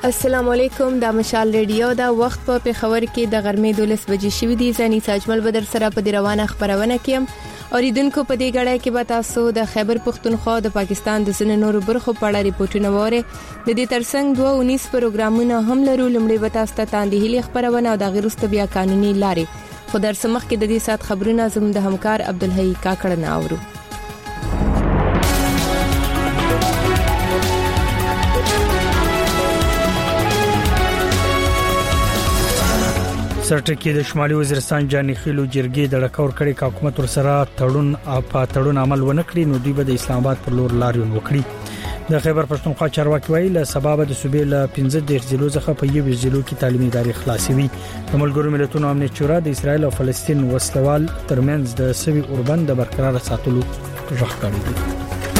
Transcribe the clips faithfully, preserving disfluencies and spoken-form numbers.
السلام علیکم، دا مشال ریډیو دا وخت په پیښور کې د غرمې دولس بجې شوې دي. زنی ساجمل بدر سره په دی روانه خبرونه کوم. اوریدونکو په دې غړای کې به تاسو د خیبر پختونخوا د پاکستان د سن نورو برخو په اړه ریپورتونه وره. د دې ترڅنګ دوه اونیس پروګرامونه هم لرو. لمړی به تاسو ته تاندهلي خبرونه او د غیرست بیا قانوني لارې. خو در سمخ کې د دې سات خبرونه زموږ د همکار عبدالحی کاکړ نه اورو. سرټکی د شمالي وزیرستان جاني خیلو جرګې د لکور کړي کا حکومت ور سره تړون په تړون عمل ونکړي نو دوی به د اسلام آباد پر لور لاریون وکړي. د خیبر پښتونخوا چارواکي وایي له سبب د صوبې له پنځه دیرش ضلعو څخه په یو ضلع کې تعلیمي ادارې خلاصوي. د ملګرو ملتونو امنیت شورا د اسرایل او فلسطین وسلوال ترمنځ د سوي اوربند د برقرار ساتلو غږ کړی دی.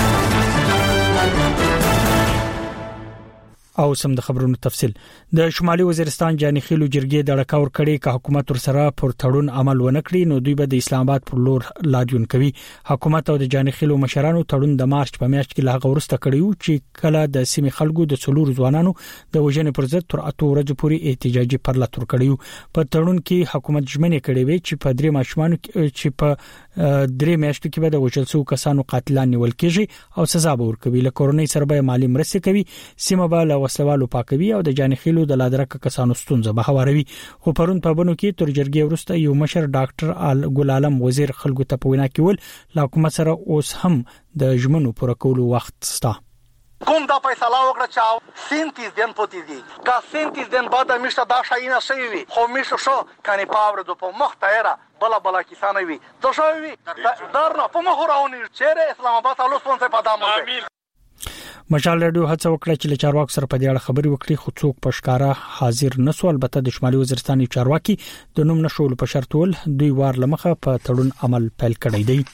او سم د خبرونو تفصيل. د شمالي وزیرستان جاني خیلو جرګې د لکور کړي کا حکومت ور سره پر تړون عمل ونکړي نو دوی به د اسلام آباد پر لور لاریون کوي. حکومت او د جاني خیلو مشرانو تړون د مارچ په میاشت کې لا غورسته کړیو چې کله د سیمې خلکو د څلور ځوانانو د وژنې پر ضد تر اته ورځې پورې احتجاجي پرله تر کړیو. په تړون کې حکومت ژمنه کړې وي چې په درې ماشومان چې په درې میاشتو کې به د وژل شوو کسانو قاتلان نیول کیږي او سزا به ورکوي. له کورنۍ سره به مالی مرسته کوي. سیمه به وسلوالو پاکوي او د جاني خیلو د لادرکه کسانو ستونزه به هواروي. خو پرون په بنو کې تر جرګې ورسته یو مشر ډاکټر ګل عالم وزیر خلکو ته په وینا کې ول لا حکومت سره اوس هم د ژمنو پوره کولو وخت ستا. کوم دا فیصله وکړه چې سنتیز دن پوتې دي کا سنتیز دن بعد میشته دا شاینه شوی وي خو میشه شو کني پاور د په مخ تایره بلا بلا کسانه وي ته شوی درنه په مخ راونی چیرې اسلام آباد الو سپونسر پدامه. امين. مشال رادیو هڅه وکړه چې له چارواکو سره په دې اړه خبري وکړي خو څوک په ښکارا حاضر نسو. البته د شمالي وزیرستان چارواکي د نوم نشول په شرط ول دوی وار لمخه په تړون عمل پیل کړی دی.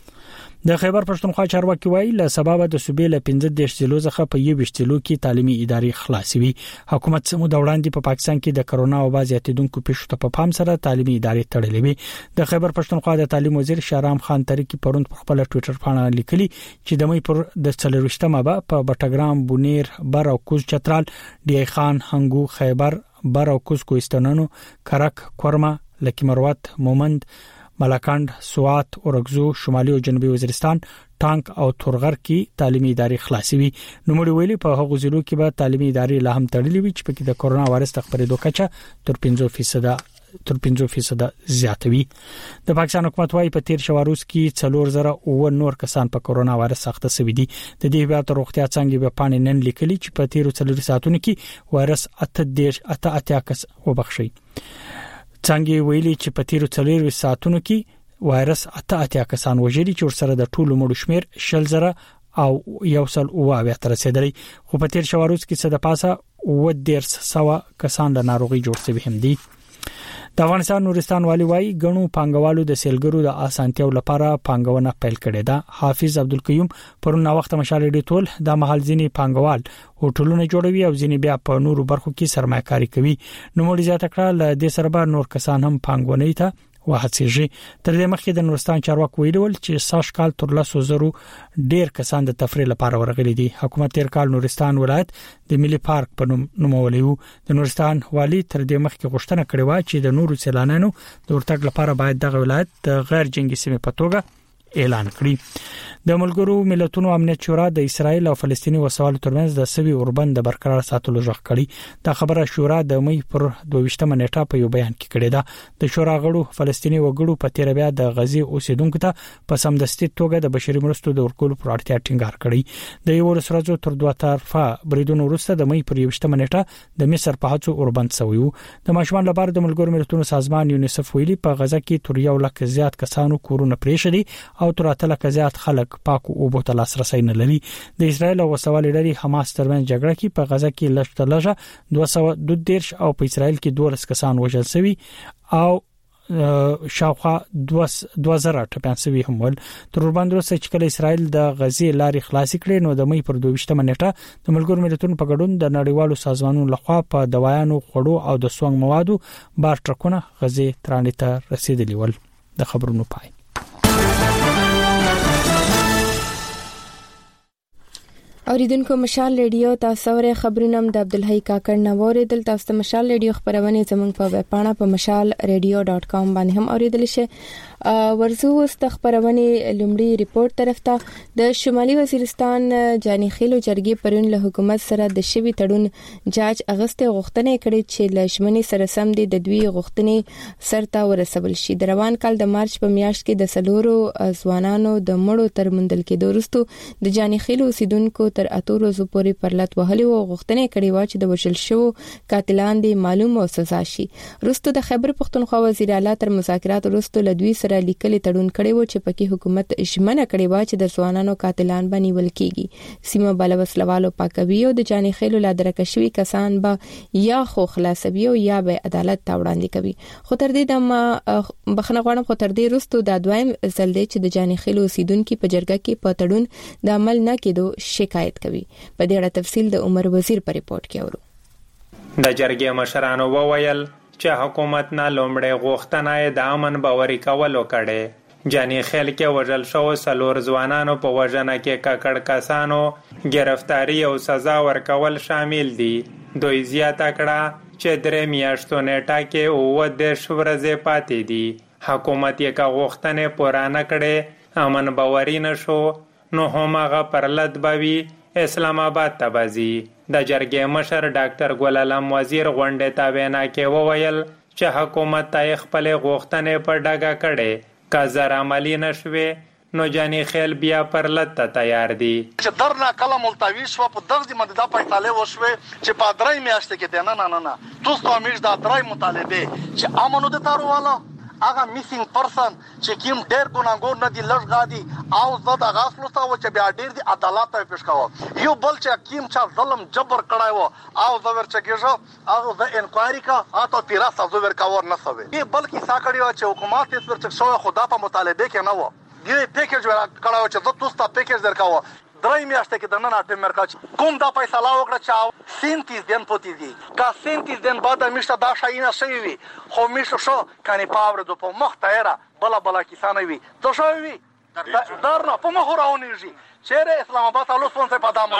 د خیبر پښتونخوا چارواکي وایي له سبب د صوبې له پنځه دیرش ضلعو څخه په یو ضلع کې تعلیمي ادارې خلاصوي. حکومت سمو د وړاندې په پاکستان کې د کرونا او باز یاتیدونکو پیښو ته په پام سره تعلیمي ادارې تړلې وي. د خیبر پښتونخوا د تعلیم وزیر شهرام خان تریکی پرون په خپل ټوئیټر باندې لیکلي چې د مې پر د څلروشتمه به په بټګرام بونیر بر او کوز چترال ډی خان هنګو خیبر بر او کوز کوهستانونو کرک کورما لکی مروت مومند ملکند سوات اورګزو شمالي او جنوبي وزیرستان ټانک او تورغر کې تعلیمي ادارې خلاصوي. نو موږ ویلي په هغو ضلعو کې به تعلیمي ادارې لا هم تړلې وي چې په کې د کرونا وایرس خپرېدو کچه تر پنځه فیصد تر پنځه فیصد زیاتوي. د پاکستان حکومت وايي په تیر شواروز کې څلور زره او نور کسان په کرونا وایرس اخته شوي دي. د دې هیات روغتیا څنګه په پانی نن لیکلي چې په تیر څلور ساعتونو کې وایرس اته دیش اته اتیا کس وبخشي. څنګه ویلي چې په تیر څلور ساعتونو کې وایرس اته اتیا کسان وژلي چې ورسره د ټولو مړو شمیر شل زره او یو سل او اویا تر رسیدلی. خو په تیر شواروز کې څه د پاسه و ډیر سوا کسان له ناروغي جوړ شوي هم دي. د افغانستان نورستان والی وايي غنو پانګوالو د سیلګرو د اسانتیاو لپاره پانګونه پیل کړې ده. حافظ عبدالقیوم پرون وخت مشال ډی ټول د محل ځینی پانګوال هوټلونه جوړوي او ځینی بیا په نورو برخو کې سرمایه‌کاري کوي. نو مړي زیاته کړه ل دې سره نور کسان هم پانګونې ته وهڅېږي. تر دې مخکې د نورستان چارواکو ویلول چې ساش کال تر لاسو زرو ډیر کسان د تفریح لپاره ورغلي دي. حکومت تیر کال نورستان ولایت د ملي پارک په نوم نومولې وو. د نورستان والی تر دې مخکې غوښتنه کړې و چې د نورو سیلانیانو د ورتګ لپاره باید دغه ولایت د غیر جنگي سیمې په توګه اعلان کړي. د ملګرو ملتونو امنیت شورا د اسرایل او فلسطیني وسوالو ترمنځ د سوي اوربند د برقرار ساتلو ژغ کړي. دا خبره شورا د مې پر دوه نیټه په یو بیان کې کړې ده. د شورا غړو فلسطیني وګړو په تیر بیا د غزي اوسیدونکو ته په سمدستي توګه د بشري مرستو د ورکول پر اړتیا ټینګار کړی. د یو ورځو تر دوه طرفه بریدونو وروسته د مې پر یو نیټه د مصر په هڅو اوربند سویو. د ماشومان لپاره د ملګرو ملتونو سازمان یونیسف ویلي په غزا کې تر یو لک زیات کسانو کورونه پریښلي او تر اته لک زیات خلک پاکو او بوت لاسرسي نه لري. د اسرایل او وسوال لري حماس ترمن جګړه کې په غزا کې لږ لږه دوه سوه دوه دیرش او په اسرایل کې دوه لس کسان وژل شوي او شاوخوا دوه زره ټپيان شوي هم ول. تر باندې وروسته چې کله اسرایل د غزي لارې خلاص کړي نو د مې پر دوه نیټه د ملګرو ملتونو په ګډون د نړیوالو سازمانونو لخوا په دوايانو خړو او د سونګ موادو بار ټرکونه غزي ترانې ته رسیدلی ول. د خبرونو پای. اوریدونکو مشال ریډیو تاسو ورې خبرونه د عبدالحی کاکړ نوورې دل تاسو مشال ریډیو خبرونه زموږ په ویب پاڼه په مشال ریډیو ډاٹ کام باندې هم اوریدل شي. ورزو است خبرونه لومړی ریپورت طرف ته د شمالي وزیرستان جاني خیلو جرګې پرون له حکومت سره د شوی تړون جاج اغسطه غوښتنه کړې چې لشمنی سره سم د دوی غوښتنې سرته ورسول شي. د روان کال د مارچ په میاشت کې د سلورو ځوانانو د مړو تر مندل کې دورستو د جاني خیلو سیدونکو تر اتو ورځې پورې پرلط وهلي او غوښتنه کړې و چې د وشل شو قاتلان دي معلوم او سزا شي. وروسته د خیبر پختونخوا وزیر اعلی تر مذاکرات وروسته لدوی سره لیکلي تړون کړي و چې پکې حکومت ژمنه کړې و چې د ځوانانو قاتلان باندې ول کېږي. سیمه بلوسلوالو پاکوي او د جاني خیلو لادر کشوي کسان به یا خو خلاصوي او یا به عدالت ته وړاندې کوي. خو تر دې د بخنه غواړم خو تر دې وروسته د دویم ځل دی چې د جاني خیلو سیدونکو په جرګه کې په تړون د عمل نه کېدو شکایت کوي. په دې اړه تفصیل د عمر وزیر په ریپورت کې اورو. د جرګې مشرانو وویل چې حکومت نه لومړی غوښتنه د امن باوري کولو کړي. جاني خیل کې وژل شو سلور ځوانانو په وژنه کې ککړ کسانو گرفتاری او سزا ورکول شامل دي. دوی زیاته کړه چې درې میاشتو نیټه کې اووه دېرش ورځې پاتې دي. حکومت یې که غوښتنې پوره نه کړي امن باوري نشو نو هماغه پرلط بوي اسلام آباد ته بځي. د جرګې مشر ډاکټر ګل علم وزیر غونډې ته وینا کې وویل چې حکومت ته خپل غوښتنې په ډاګه کړي که زر عملی نشوي نو جاني خیل بیا پرلط ته تیار دي. چې درنا کله ملتوي شو په دغه باندې د پښتاله وشوي چې په درې میاشتې کې نه نه نه نه تاسو کومې د درې مطالبه چې امنو د تارواله هغه میسینګ پرسن چې کیم ډېر ګناګور نه دي لږ غادي او زه د غاښلو ته و چې بیا ډېر دي عدالت ته پیش کوم. یو بل چې کیم چا ظلم جبر کړای و او زه ورچ کېږم هغه د انکوایري کا اته پیرا سازو ور کاور نه سوي. یی بلکې ساکړی و چې حکومت یې ورچ شو خدا په مطالبه کې نه و. یی پیکیج ور کړای و چې زه تاسو ته پیکیج درکاو. درې میاشتې کې د نن اټم مرکز کوم دا فیصله وکړه چې سینتیز دن پوتې دي کا سینتیز دن بعد میشته دا شاینه شوی وي خو میشه شو کني پاور د په مخ تایره بلا بلا کسانه وي تو شوی درنه په مخ راونیږي چیرې اسلام آباد الو سپونسر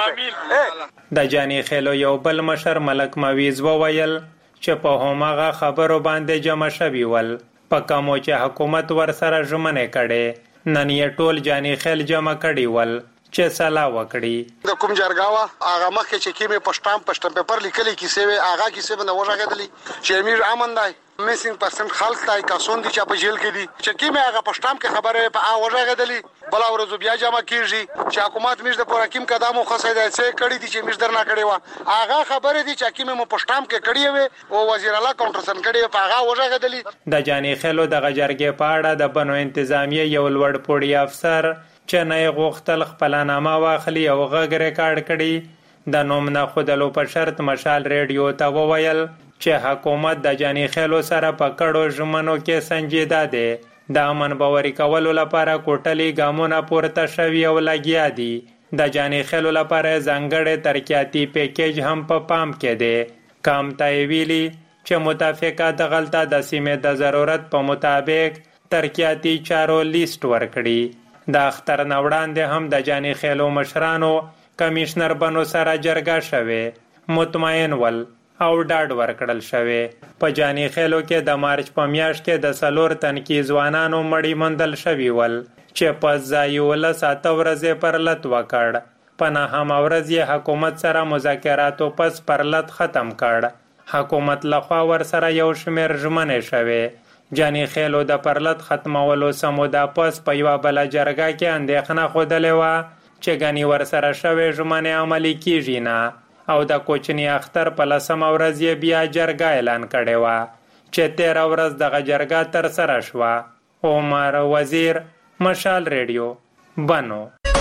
پدامه. د جاني خیلو یو بل مشر ملک مویز وویل چې په هماغه خبرو باندې جمع شوی ول په کومو چې حکومت ور سره ژمنه کړي نن یې ټول جاني خیل جمع کړي ول چې سلا وکړي. د کوم جرګاوه هغه مخکې چې کیمه پښتام پښتم پیپر لیکلي کیسه وي هغه کیسه باندې وژغېدلی چې امیر امن دی میسینګ پرسنټ خلک تای کاسون دي چې په جیل کې دي چې کیمه هغه پښتام کې خبره په هغه وژغېدلی بلا ورځو بیا جمع کیږي چې حکومت میش د پوره کیم قدمو خصه دی چې کړي دي چې میش درنه کړي و هغه خبره دي چې کیمه مو پښتام کې کړي وي او وزیر اعلی کاونټرسن کړي په هغه وژغېدلی. د جاني خیلو د جرګې په اړه د بنو انتظامیه یو لوړ پوړی افسر چې نه غوښتل خپل نامه واخلي او غږ ریکارډ کړي د نوم نه خودلو په شرط مشال ریډیو ته وویل چې حکومت د جاني خیلو سره په کړو ژمنو کې سنجیده دی. د امن باوري کولو لپاره کوټلي ګامونه پورته شوي او لګیا دي. د جاني خیلو لپاره ځانګړی ترقیاتي پیکیج هم په پام کې دی. کام ته ویلي چې متفقه دغلطه د سیمې د ضرورت په مطابق ترقیاتي چارو لیست ورکړي. د اختر نوړاندې هم د جاني خیلو مشرانو کمشنر بنو سره جرګه شوه مطمئن ول او ډاډ ورکړل شوه. په جاني خیلو کې د مارچ په میاشت کې د سلور تنکي ځوانانو مړی مندل شوی ول چې په ځای ولس اته ورځې پرلط وکړ. په نهم ورځ حکومت سره مذاکراتو پس پرلط ختم کړ. حکومت لخوا ور سره یو شمیر ژمنې شوه. جاني خیلو د پرلط ختمولو سمودا پس په یو بل جرګه کې اندېښنه خوده و چې غني ور سره شوه ژمنې عملي کیږي نه او د کوچنی اختر په لسم ورځ بیا جرګه اعلان کړي و چې تیره ورځ دغه جرګه تر سره شوه. عمر وزیر مشال ریډیو بنو.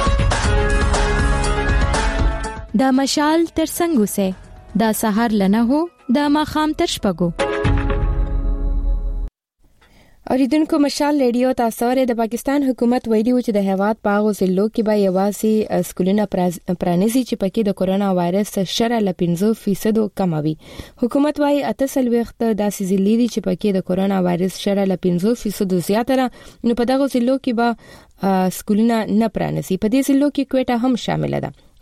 دا مشال تر څنګه سه دا سحر لنه هو دا ماخام تر شپګو. اوریدونکو مشال ریډیو تاسو ورې د پاکستان حکومت ویلي و چې د هیواد په هغو ضلعو کې به یوازې سکولونه پرانیزي چې پکې د کورونا وایرس شره ل پنځه فیصد کم وي. حکومت وايي اته سلويخت داسې ضلع دي چې پکې د کورونا وایرس شره ل پنځه فیصد زیاتره نو په دغه ضلعو کې به سکولونه نه پرانیزي. په دې ضلعو کې کوټه هم شامل ده.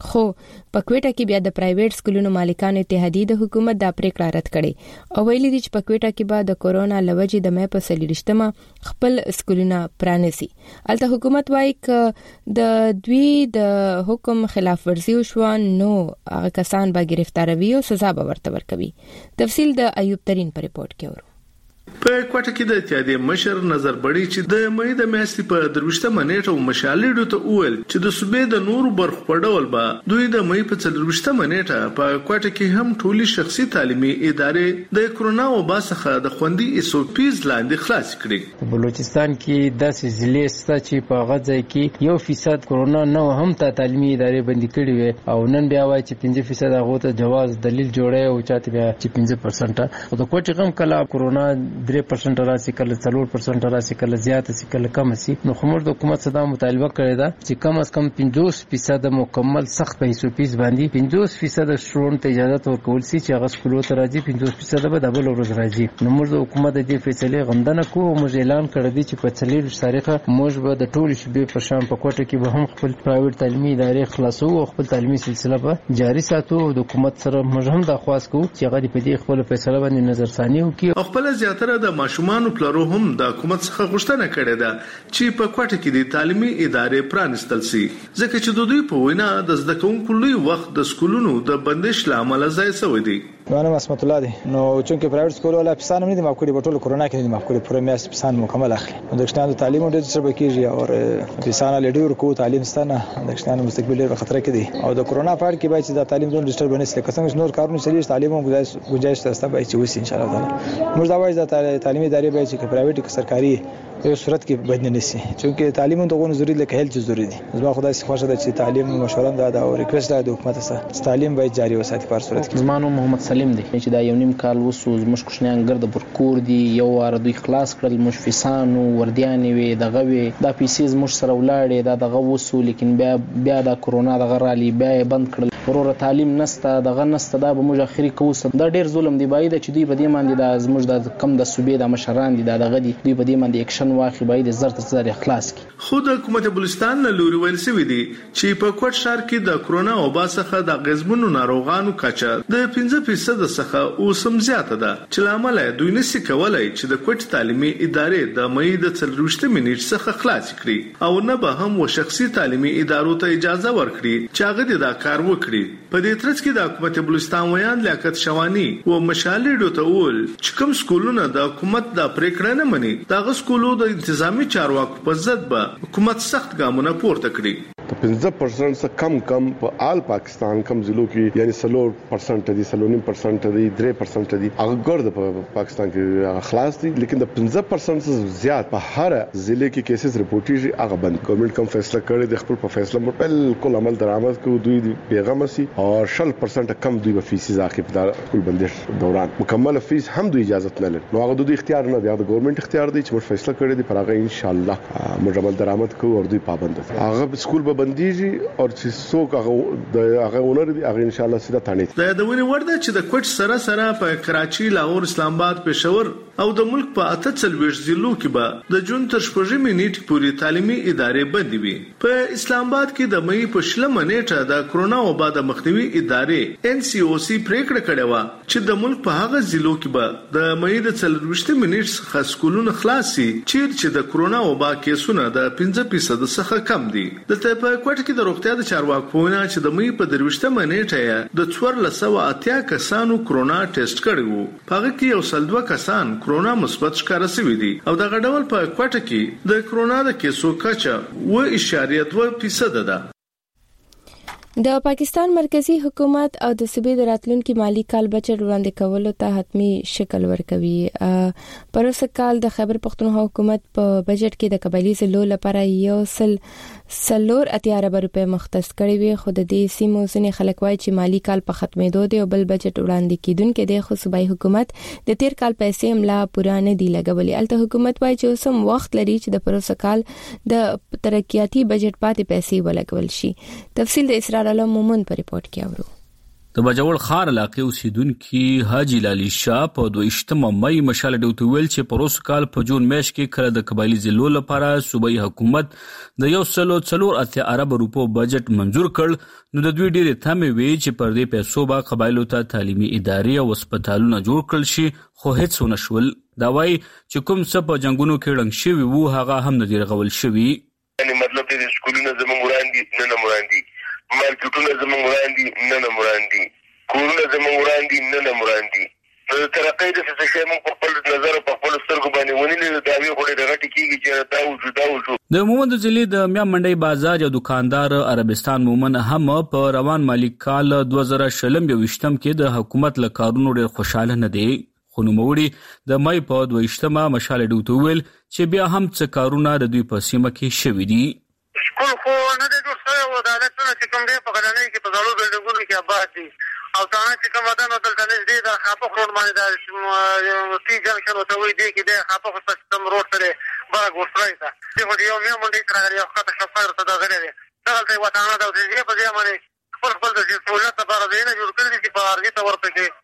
خو په کوټه کې بیا د پرایویټ سکولونو مالکانو اتحادیه د حکومت د پریکړه رد کړي او ویلي دي چې په کوټه کې بعد د کورونا لوجې د مې په سلیریشتمه خپل سکولونه پرانیسي. الته حکومت وايي ک د دوی د حکم خلاف ورزي وشو نو هغه کسان به گرفتاروي او سزا به ورته ورکوي. تفصیل د ایوب ترين په ریپورت کې ورو. په کوټه کې د اتحادیه مشر نظر بړی چې د مې د میاشتې په دروشته منېټه مشالېډو ته وویل چې د صوبې د نورو برخو په ډول به دوی د مې په دروشته منېټه په کوټه کې هم ټولي شخصي تعلیمي ادارې د کورونا وبا څخه د خوندي اس او پیز لاندې خلاص کړي. په بلوچستان کې داسې ضلع شته چې په غزا کې یو فیصد کورونا نه هم ته تعلیمي ادارې بندي کړي وي او نن بیا وایي چې پنځه فیصد هغه ته جواز دلیل جوړي او چاته بیا چې پنځه پرسنټ او د کوټه کم کلا کورونا درې پرسنټ راسي کله څلور پرسنټ راسي کله زیات سي کله کم سي. نو خمر د حکومت صدا مطالبه کړی دا چې کم از کم پنځوس فیصد مکمل سخت پیسو پیس باندې پنځوس فیصد شرون ته اجازه ورکول سي چې هغه سکولو ته راځي پنځوس فیصد به د بل ورځ راځي. نو موږ د حکومت د دې فیصله غندنه کوو. موږ اعلان کړی دی چې په څلور تاریخه موږ به د ټولو شوبې په شان په کوټه کې به هم خپل پرایویټ تعلیمي ادارې خلاصو او خپل تعلیمي سلسله به جاري ساتو. د حکومت سره موږ هم د خواست کوو چې هغه په دې خپل فیصله باندې نظر ثاني وکړي. خپل زیاتره د ماشومان پلرو هم د حکومت څخه غوښتنه کړې ده چې په کوټه کې د تعلیمي ادارې پرانستل شي ځکه چې د دوی په وینا د زده کوونکو لوی وخت د سکولونو د بندش لامل ځای شوی دی. نو اسمت الله دي نو چونکه پرایویټ سکول ولا پسان نه دي معاف کړي په ټولو کورونا کې دي معاف کړي پوره میاس پسان مکمل اخلي. د کښتانو تعلیم ډېر څه بکیږي او پسان له ډېر کو تعلیم ستنه د کښتانو مستقبل ډېر خطر کې دي او د کورونا په اړه کې باید چې د تعلیم زون ډیسټربنس لکه څنګه نور کارونه چلیږي تعلیم هم گنجائش تاسو باید چې وسی ان شاء الله تعالی. موږ دا وایو چې تعلیمي ادارې باید چې پرایویټ کې سرکاري یو صورت کې بدنه نشي چونکه تعلیم ته غوښنه ضروري لکه هیلث ضروري دي. زما خدای سي خوښه ده چې تعلیم مشورم ده او ریکوست ده د حکومت سره تعلیم باید جاری وساتي په صورت کې. زمانو محمد سلیم دی چې دا یو نیم کال وسو زموږ کوشنیان ګرد برکور دي یو واره دوی خلاص کړل مشفسانو وردیانې وي دغه وي دا پیسې زموږ سره ولاړې دا دغه وسو لیکن بیا بیا د کورونا دغه رالي بیا بند کړل ورور تعلیم نسته دغه نسته دا به موږ اخري کوو. دا ډیر ظلم دی باید چې دوی په دې باندې د زموږ د کم د صوبې د مشران دي دغه دي دوی په دې باندې اکشن واخلي باید زر تر زر اخلاص کی. خود حکومت بلوچستان له لوري ویل شوی دی چې په کوټ شهر کې د کورونا وبا څخه د غزبونو ناروغانو کچه د پنځه فیصد څخه اوسم زیاته ده چې لامل دوی نشي کولای چې د کوټ تعلیمي ادارې د مې د څلروشته منټ څخه خلاص کړي او نه به هم و شخصي تعلیمي ادارو ته اجازه ورکړي چې هغه د کار وکړي. په دې ترڅ کې د حکومت بلوچستان ویان لیاقت شوانی او مشالېډو ته ول چې کوم سکولونه د حکومت د پریکړه نه مني دغه سکولو د انتظامی چارواکو په ضد به حکومت سخت ګامونه پورته کړي. پنځه پرسنټ څخه کم کم په آل پاکستان کم ضلعو کې یعنی سلور پرسنټ دي سلونیم پرسنټ دي درې پرسنټ دي هغه ګرد په پاکستان کې خلاص دي لیکن د پنځه پرسنټ څخه زیات په هر ضلع کې کیسز رپورټیږي هغه بند. ګورنمنت کوم فیصله کړی د خپل په فیصله بالکل عمل درآمد کوي دوی پیغام سي او شل پرسنټ کم دوی په فیس ځاخي په خپل بندش دوران مکمل فیس هم دوی اجازه نه لري. نو هغه دوی اختیار نه دی د ګورنمنت اختیار دی چې موږ فیصله کړی دی پر هغه ان شاء الله موږ عمل درآمد کوو او دوی پابند دي. هغه سکول به بنديږي او چې څوک هغه د هغه ونر دي هغه ان شاء الله سیده تاني. دا د ونی ورده چې د کوټ سره سره په کراچي لاهور اسلام آباد پېښور او د ملک په اته څلويش ضلعو کې به د جون تر شپږمې نیټې پورې تعلیمي ادارې بندي وي. په اسلام آباد کې د مې په شلمه نیټه د کورونا وبا د مخنیوي ادارې ان سی او سی پریکړه کړې و چې د ملک په هغه ضلعو کې به د مې د څلويشتمې نیټې څخه سکولونه خلاص شي چې د کورونا وبا کیسونه د پنځه فیصد څخه کم دي. دلته په کوټ کې د روغتیا د چارواکو وینا چې د مې په دروشتمه نیټه د څوار لسو اتیا کسانو کورونا ټیسټ کړي وو. په هغه کې یو سل دوه کسان کورونا مثبت ښکاره شوي دي او دغه ډول په کوټه کې د کورونا د کیسو کچه و اشاریه دوه فیصد ده. د پاکستان مرکزی حکومت او د صوبې د راتلونکي مالی کال بجټ وړاندې کولو ته حتمی شکل ورکوي. پروسه کال د خیبر پختونخوا حکومت په بجټ کې د قبایلی ضلعو لپاره یو سل سلور اتیا ارب روپے مختص کړي وي خو د دې سیمو ځینې خلک وایي چې مالی کال په ختمېدو دی او بل بجټ وړاندې کیدونکې دی خو صوبایي حکومت د تیر کال پیسې هم لا پوره نه دی لګولې. الته حکومت وایي چې اوس هم وخت لري چې د پروسه کال د ترقیاتي بجټ پاتې پیسې ولګول شي. تفصیل د اسرار علم مومن په ریپورت کې اورو. د بجوړ خار علاقې اوسیدونکو حاجی لالی شاه په دویشتمه مئی مشال ډیوټ ویل چې پروس کال په جون میاشت کې کله د قبایلی ضلعو لپاره صوبایي حکومت د یو سلو څلور اتیا ارب روپو بجټ منزور کړ، نو د دوی ډېرې تمې وی چې پر دې پیسو به قبایلو ته تعلیمي ادارې او هسپتالونه جوړ کړل شي، خو هیڅ ونه شول. دا وایي چې کوم څه په جنگونو کې ړنګ شوي وو هغه هم نه دي رغول شوي. یعنی مطلب دې سکولونه زموږ وړاندې نه نه وړاندې، مارکیټونه زموږ وړاندې نه نه وړاندې، کورونه زموږ وړاندې نه نه وړاندې. نو د ترقۍ د څه شی موږ په خپل نظر په خپل سترګو باندې ونیلې، د دعوې خو ډېرې غټې کېږي چې دا وشو دا وشو. د مومند ضلع د میا منډۍ بازار یو دکاندار عربستان مومن هم په روان مالی کال دوه زره شلم یوویشتم کې د حکومت له کارونو ډېر خوشحاله نه دی، خو نوموړي د مای په دویشتمه مشال ډیوټ ویل چې بیا هم څه کارونه د دوی په سیمه کې شوي دي. سکول خو نه دی جوړ شوی او د حالتونه چې کوم دی په غرنۍ کې په زړو بلډینګونو کې آباد دي او تاڼه چې کوم ودان دلته نږدې د خاپخ روډ باندې د ټي جنکشن ورته وایي دی کې د خاپخ سیستم روډ سره باغ ورسره ده دی خو یو میا منډۍ سره یو خطه شفایر ته دغلی دی دغلته یوه تاڼه ده او د دې په ځای باندې خپل خپل د سهولت لپاره ځایونه جوړ کړي دي چې په ارګي ته ورته کې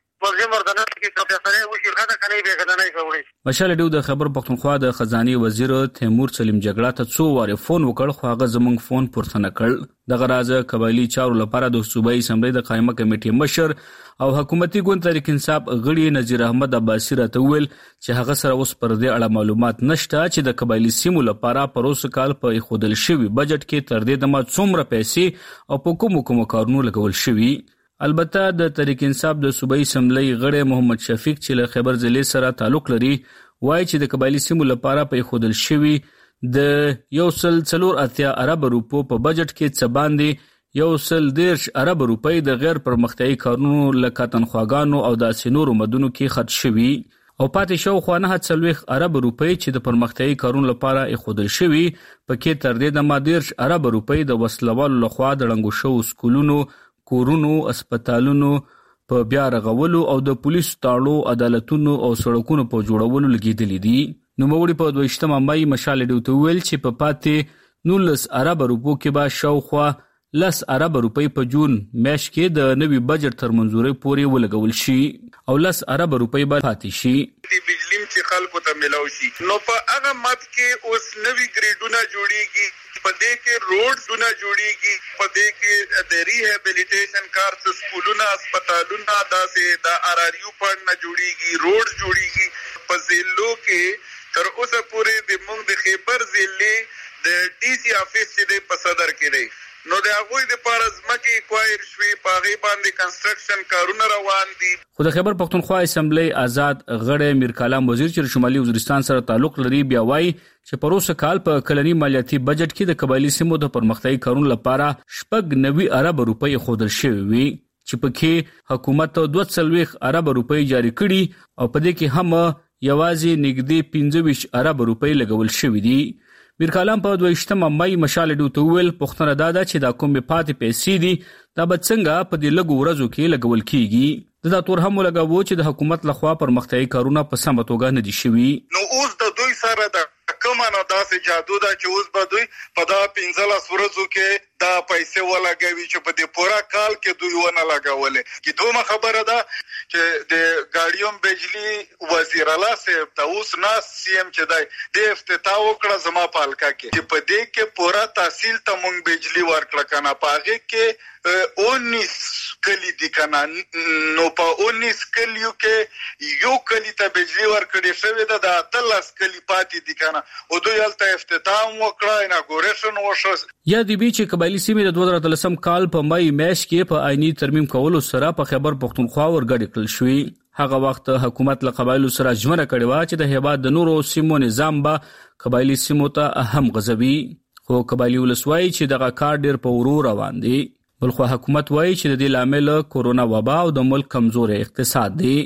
مشال ډیو د خبر پښتونخوا د خزاني وزیر تیمور سلیم جګړه ته څو واره فون وکړ، خو هغه زمونږ فون پورته نه کړ. دغه راز قبایلی چارو لپاره د صوبایي اسمبلی د قائمه کمیټې مشر او حکومتي ګوند تحریک انصاف غړي نذیر احمد عباسی راته ویل چې هغه سره اوس پر دې اړه معلومات نشته چې د قبایلی سیمو لپاره پروس کال په خودل شوی بجټ کې تر دې دمه څومره پیسې او په کوم کوم کارونو لګول شوی. البته د تحریک انصاف د صوبایي اسمبلی غړي محمد شفیق چې له خیبر ضلع سره تعلق لري وایي چې د قبایلی سیمو لپاره په خودل شوی د یو سل څلور اتیا ارب روپو په بجټ کې څه باندې یو سل دیرش ارب روپۍ د غیر پرمختیایي کارونو لکه تنخواګانو او داسې نورو مدونو کې خرج شوي او پاتې شاوخوا نهه څلوېښت ارب روپۍ چې د پرمختیایي کارونو لپاره ایښودل شوي پکې تر دې دمه دیرش ارب روپۍ د وسلوالو لخوا د ړنګو شوو سکولونو، کورونو، اسپتالونو په بیا رغولو او د پولیسو تاړو، عدالتونو او سړکونو په جوړولو لګېدلې دي. نوموړي په دویشتمه مای مشال ډیوټ ویل چې په پاتې نولس ارب روپو کې به شاوخوا لس ارب روپۍ په جون میاشت کې د نوي بجټ تر منظورۍ پورې ولګول شي او لس ارب روپۍ به پاتې شي. د بجلی چې خلکو ته ملاو شي نو په هغه مد کې اوس نوي ګریډونه جوړیږي، په دې کې روډونه جوړیږي، په دې کې د ریهابیلیټیشن کار څه سکولونه، هسپتالونه، داسې د آر آر یو فنډ نه جوړیږي، روډ جوړیږي. په ضلعو کې تر اوسه پورې د موږ د خیبر ضلع د ډي سي افیس چې دی په صدر کې دی نو د هغوی دپاره ځمکې اکوایر شوې، په هغې باندې کنسټرکشن کارونه روان دي. خو د خیبر پښتونخوا اسمبلی آزاد غړی میر کلام وزیر چې شمالي وزیرستان سره تعلق لري بیا وایي چې پروسه کال په کلنی مالیاتي بجټ کې د قبایلی سیمو د پرمختیایي کارونو لپاره شپږ نوي ارب روپۍ ایښودل شوي وي چې پکې حکومت دوه څلوېښت ارب روپۍ جاري کړي او په دې کې هم یوازې نږدې پنځه ویشت ارب روپۍ لګول شوي دي. میر کلام په دویشتمه مای مشال ډیوټ ویل پوښتنه دا ده چې دا کومې پاتې پیسې دي دا به څنګه په دې لږو ورځو کې لګول کیږي. د دا تور هم ولګاوه چې د حکومت لخوا پرمختیایي کارونه په سمه توګه نه دي شوي. نو اوس د دوی سره د کومه نه داسې جادو ده چې اوس به دوی په دا پنځلس ورځو کې دا پیسې ولګوي چې په دې پوره کال کې دوی ونه لګولې. کې دومره خبره ده چې د ګاډیوم بجلی وزیر الله صاحب ته اوس ناست سی ایم چې دی د افتتاح وکړه زما په حلقه کې چې په دې کې پوره تحصیل ته مونږ بجلی ورکړه که نه، په هغې کې اونیس کلي دي که نه، نو په اونیس کلیو کې یو کلي ته بجلی ورکړې شوې ده، د اتلس کلي پاتې دي که نه، او دوی هلته افتتاح هم وکړه، اناګورېشن وشو. یا دې وي چې قبایلي سیمې د دوه زره اتلسم کال په مای میاشت کې په آئیني ترمیم کولو سره په خیبر پښتونخوا ورګډې کړل شوي. هغه وخت حکومت له قبایلو سره ژمنه کړې وه چې د هېواد د نورو سیمو نظام به قبایلي سیمو ته هم غځوي، خو قبایلي ولس وایي چې دغه کار ډېر په ورو روان دی. بلخو حکومت وایي چې د دې لامل کورونا وبا او د ملک کمزوري اقتصاد دی.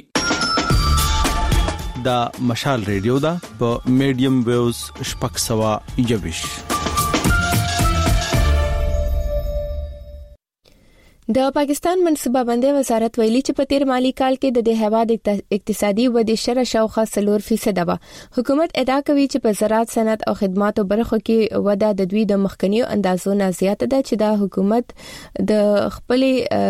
دا مشال ریډیو دا په میډیم ویوز شپږ سوه یوویشت. د پاکستان منصوبه بندي وزارت ویلي چې په تیر مالی کال کې د هیواد اقتصادي ودې شره شاوخوا څلور فیصد ده. حکومت ادعا کوي چې په زراعت، صنعت او خدماتو برخو کې وده د دوی د مخکنیو اندازو نه زیاته ده چې د حکومت د خپل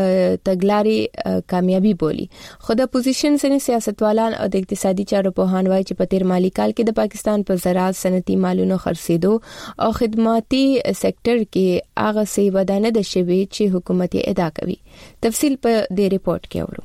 تګلارې کامیابی بولی. خو د اپوزیشن سره سیاستوالان او د اقتصادي چارو پوهان وایي چې په تیر مالی کال کې د پاکستان په زراعت، صنعتي مالونو خرڅېدو او خدماتي سېکټر کې هغه څه وده نه ده شوې چې حکومت یې ادعا کوي. تفصیل په دې ریپورت کې اورو.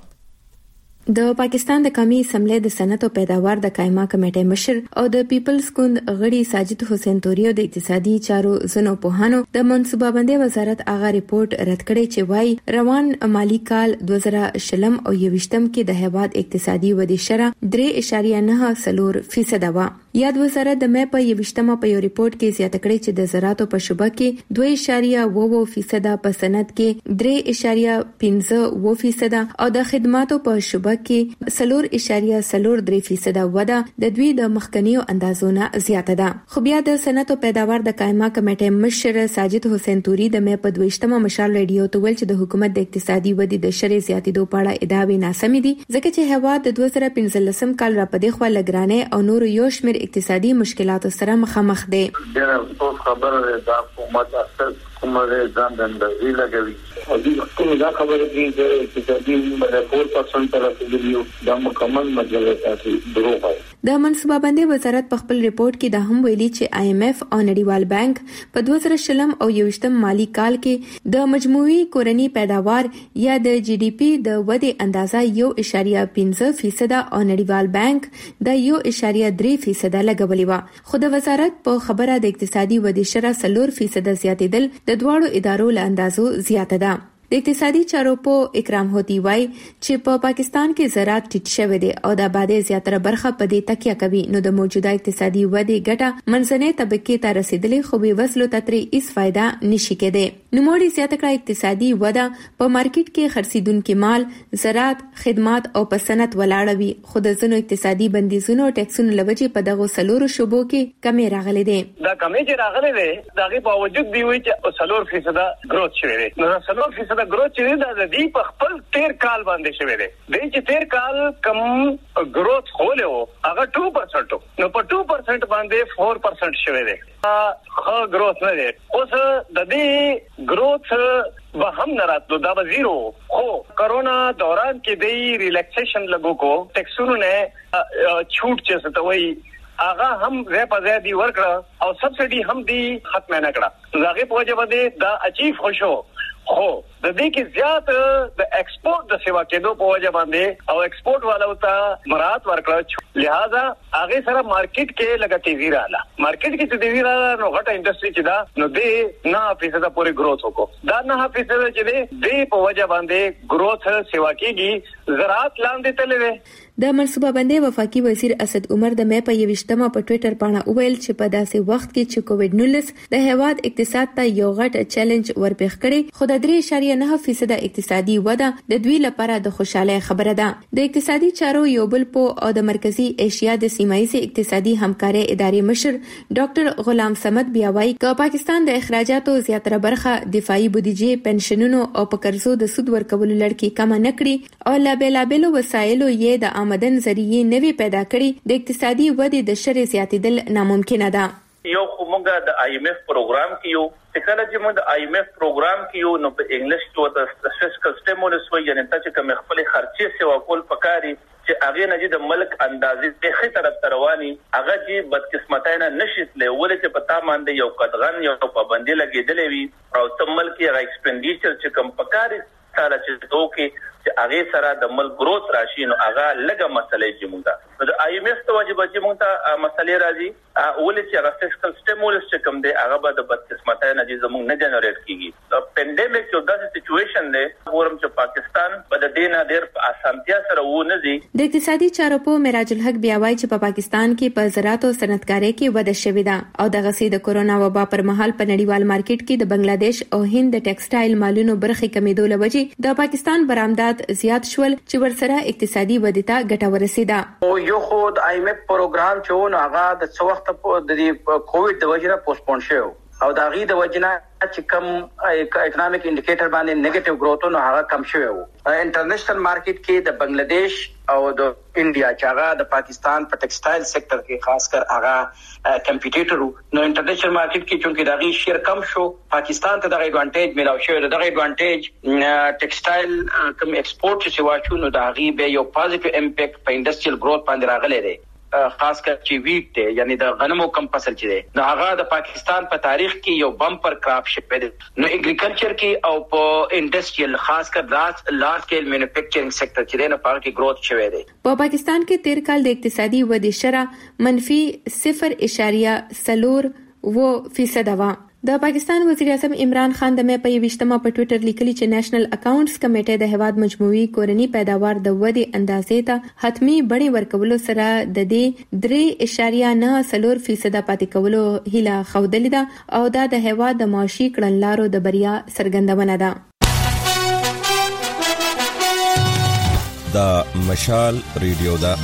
د پاکستان د قومي اسمبلی د صنعت او پیداوار د قائمه کمیټې مشر او د پیپلز ګوند غړي ساجد حسین توریو د اقتصادي چارو زنو پوهانو د منصوبه بندي وزارت هغه ریپورت رد کړی چې وايي روان مالی کال دوه زره شلم او یوشتم کې د هیواد اقتصادي ودې شره درې اعشاریه نه څلور فیصد و. یاد وزارت د مې په یوشتمه په یو ریپورت کې زیاته کړی چې د زراعت په شوبه کې دوه اعشاریه اووه فیصد، په صنعت کې درې اعشاریه پنځه اووه فیصد او د خدماتو په شوبه کې څلور اعشاریه څلور درې فیصد وده د دوی د مخکنیو اندازونو زیاته ده. خو بیا د صنعت او پیداوار د قائمه کمیټې مشر ساجد حسین توری د مې په دویشتمه مشال ریډیو ته ویل چې د حکومت د اقتصادي ودې د شرې زیاتېدو په اړه ادعاوې ناسمې دي ځکه چې هیواد د دوه زره پنځلسم کال را پدې خو لګرانې او نور یو شمېر اقتصادي مشکلاتو سره مخامخ دي. دا خبره ده حکومت اصل کومه ځان د اندازې لګوي او دې کومه دا خبره دي چې اقتصادي مده چار پرسنټ تر رسیدلی دا مکمل مجله تاسو دروغ وایي. د منصوبه بندي وزارت په خپل ریپورت کې دا هم ویلي چې آی ایم ایف او نړیوال بانک په دوه زره شلم او یوشتم مالی کال کې د مجموعي کورنی پیداوار یا د جی ډي پی د ودې اندازه یو اعشاریه پنځه فیصد او نړیوال بانک د یو اعشاریه درې فیصد لګولې و. خو د وزارت په خبره د اقتصادي ودې شره څلور فیصد زیاتېدل د دواړو ادارو له اندازو زیاته ده. د اقتصادي چارو په اکرام هوتی وای چې په پاکستان کې زراعت ټیټ شوی دی او د آبادی زیاتره برخه په دې تکیه کوي نو د موجوده اقتصادي ودې ګټه منځنۍ طبقه ته رسیدلې خو به وصلو تطری هیڅ فائدہ نشي کېده. نو موږ زیاته کړه اقتصادي وده په مارکیټ کې خرڅیدونکو مال، زراعت، خدمات او په صنعت ولاړوي خو د ځینو اقتصادي بندیزونو او ټیکسونو لوجه په دغه سلورو شوبو کې کمی راغلي دي. دا کمی چې راغلي دي دغه په وجود دی وي چې څلور فیصد ګروث شوی دی. نو څلور فیصد د ګروث چې د دې په خپل تیر کال باندې شوی دی. د چې تیر کال کم ګروث خولو هغه دوه پرسنټ نو په دوه پرسنټ باندې چار پرسنټ شوی دی. خو ګروث نه دی. اوس د دې ګروث به هم نه راتلو دا به زیرو. خو کرونا دوران کې د ریلیکسیشن لګو کو ټیکسونو نه چھوٹ چې ستوي هغه هم زه په ځای دی ورکړه او سبسيډي هم دی ختم نه کړه. زاغه په وجه باندې دا اچیف خوشو خو د دې کې زیات د ایکسپورت د سیوا کېدو په وجه باندې او ایکسپورت والو ته مراد ورکړه. لہذا هغه سره مارکیټ کې لګا تیزی رااله. مارکیټ کې چې تیزی رااله نو غټه انډستری چې دا نو دې نه فیصد پورې ګروث وکړو. دا نه فیصد چې دې په وجه باندې ګروث سیوا کېږي زراعت لاندې تللې. د منصوبه بندي وفاقي وزیر اسد عمر د مې په یوشتمه په ټوئیټر باندې وویل چې په داسې وخت کې چې کووډ نولس د هیواد اقتصاد ته یو غټ چیلنج ورپېښ کړي خو د درې اعشاریه نه فیصد اقتصادي وده د دوی لپاره د خوشاله خبره ده. د اقتصادي چارو یو بل په او د مرکزی ایشیا د سیمایي اقتصادي همکاري ادارې مشر ډاکټر غلام صمد بیا وايي چې پاکستان د اخراجاتو زیاتره برخه دفاعي بودیجه، پنشنونو او په قرضو د سود ورکولو لړ کم نه کړي او لا بیلابل وسایلو یې د آمدن ذریعہ نوی پیدا کړي د اقتصادي ودې د شرې زیاتېدل ناممکن ده. یو کومګه د آی ایم ایف پروګرام کې یو کله چې موږ د آی ایم ایف پروګرام کې یو نو په انګلیش کې وته فسکل سټیمولس وایي یعنی چې کوم خپل خرچې سیوا کول پکاري چې هغه نه د ملک اندازې په خې طرف تروانی هغه چې بدقسمتانه نشیتلې ولې چې پتا باندې یو قدغن یو پابندي لګېدلې وي او تمل کې هغه ایکسپنډیچر چې کوم پکاري سره چې دوکي چې هغه سره د ملک ګروث راشي نو هغه لګه مسلې چې موږ ته د آی ایم ایف ته واجب چې موږ ته مسلې راځي ولې چې هغه فسکل سټیمولس چې کوم دی هغه به د بدقسمتۍ نه زموږ نه جنریټ کیږي. د پینډیمیک یو داسې سچويشن دی ورم چې پاکستان په د دې نه ډېر په اسانتیا سره و نه دي. د اقتصادي چارو په معراج الحق بیا وایي چې په پاکستان کې په زراعت او صنعتکارۍ کې وده شوې ده او دغه سي د کورونا وبا پر مهال په نړیوال مارکیټ کې د بنگلاديش او هند د ټیکسټایل مالونو برخې کمیدو لوجې د پاکستان برآمدات زیات شول چې ورسره اقتصادي ودې ته ګټه ورسیده. او یو خود آی ایم ایف پروګرام چې ونه هغه د څو وخت په د کووډ د وجې نه پوسټپون شو او دا غي د وجنه چې کم اکونومیک انډیکیټر باندې نیگیټیو گروث نو هغه کم شوی وو. انټرنیشنل مارکیټ کې د بنگلاديش او د انډیا چې هغه د پاکستان په ټیکسټایل سېکټر کې خاص کر هغه کمپیټیټر نو انټرنیشنل مارکیټ کې چونکې دا غي شیر کم شو پاکستان ته د ایڈوانټیج ملاو شو. د ایڈوانټیج ټیکسټایل کم ایکسپورټ چې واچو نو دا غي به یو پوزټیو امپیکټ په انډستریال گروث باندې راغلی دی خاص کر چې ویټ ته یعنی د غنمو کم فصل چې دی نو هغه د پاکستان په تاریخ کې یو بمپر کراپ شپ دی. نو اګریکلچر کې او په انډستریال خاص کر لارج لارج سکیل مینوفیکچرینګ سېکټر چې دی نو په کې گروث شوی دی. په پاکستان کې تیر کال د اقتصادي ودې شرح منفي صفر اشاریه صفر و فیصد و. د پاکستان وزیر اعظم عمران خان د مې په یوشتمه په ټوئیټر لیکلي چې نېشنل اکاونټس کمیټه د هواد مجموعي کورنی پیداوار د ودې اندازې ته حتمی بڼې ورکولو سره د دې درې اشاریه نه صفر فیصد پاتې کولو هیله خوده ده او دا د هواد د معاشي کړنلارو د بریا څرګندونه ده. دا مشال ریډیو دا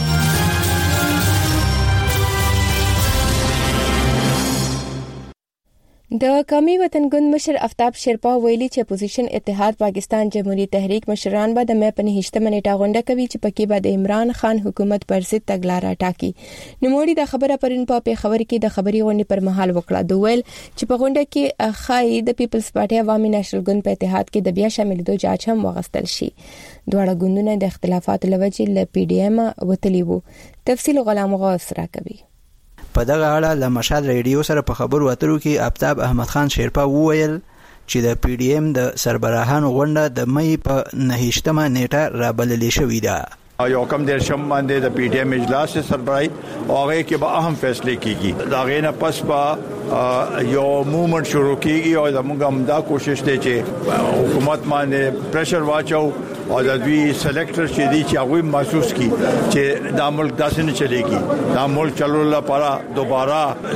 د قومي وطن ګوند مشر آفتاب شیرپا ویلي چې اپوزیشن اتحاد پاکستان جمهوریت تحریک مشران به د مې په نهشتمه نیټه غونډه کوي چې پکې به د عمران خان حکومت پر ضد تګلارې ټاکي. نوموړي د خبره پرون په خبر کې د خبري غونډې پر مهال وکړه. دوی ویل چې په غونډه کې خای د پیپلز پارټي عوامي نېشنل ګوند په اتحاد کې د بیا شاملېدو جاج هم وغوښتل شي. دواړه ګوندونه د اختلافاتو لوجې ل پی ډی ایم وتلی وو. تفصیل غلام غوث راکوي. په دغه اړه له مشال ریډیو سره په خبرو اترو کې آفتاب احمد خان شیرپا وویل چې د پی ډی ایم د سربراهانو غونډه د مې په نهشتمه نیټه رابللې شوې ده. یو کم دیر شم باندې د پی ډی ایم اجلاس سربراهي او هغه کې به اهم فیصله کیږي. دا غینه پس په یو موومنت شروع کیږي او زموږ هم دا کوشش دی چې حکومت باندې پریشر واچو او د دوی سلیکټر چې دي چې هغه محسوس کی چې دا ملک داسې نه چلےږي. دا ملک چلول لپاره دوباره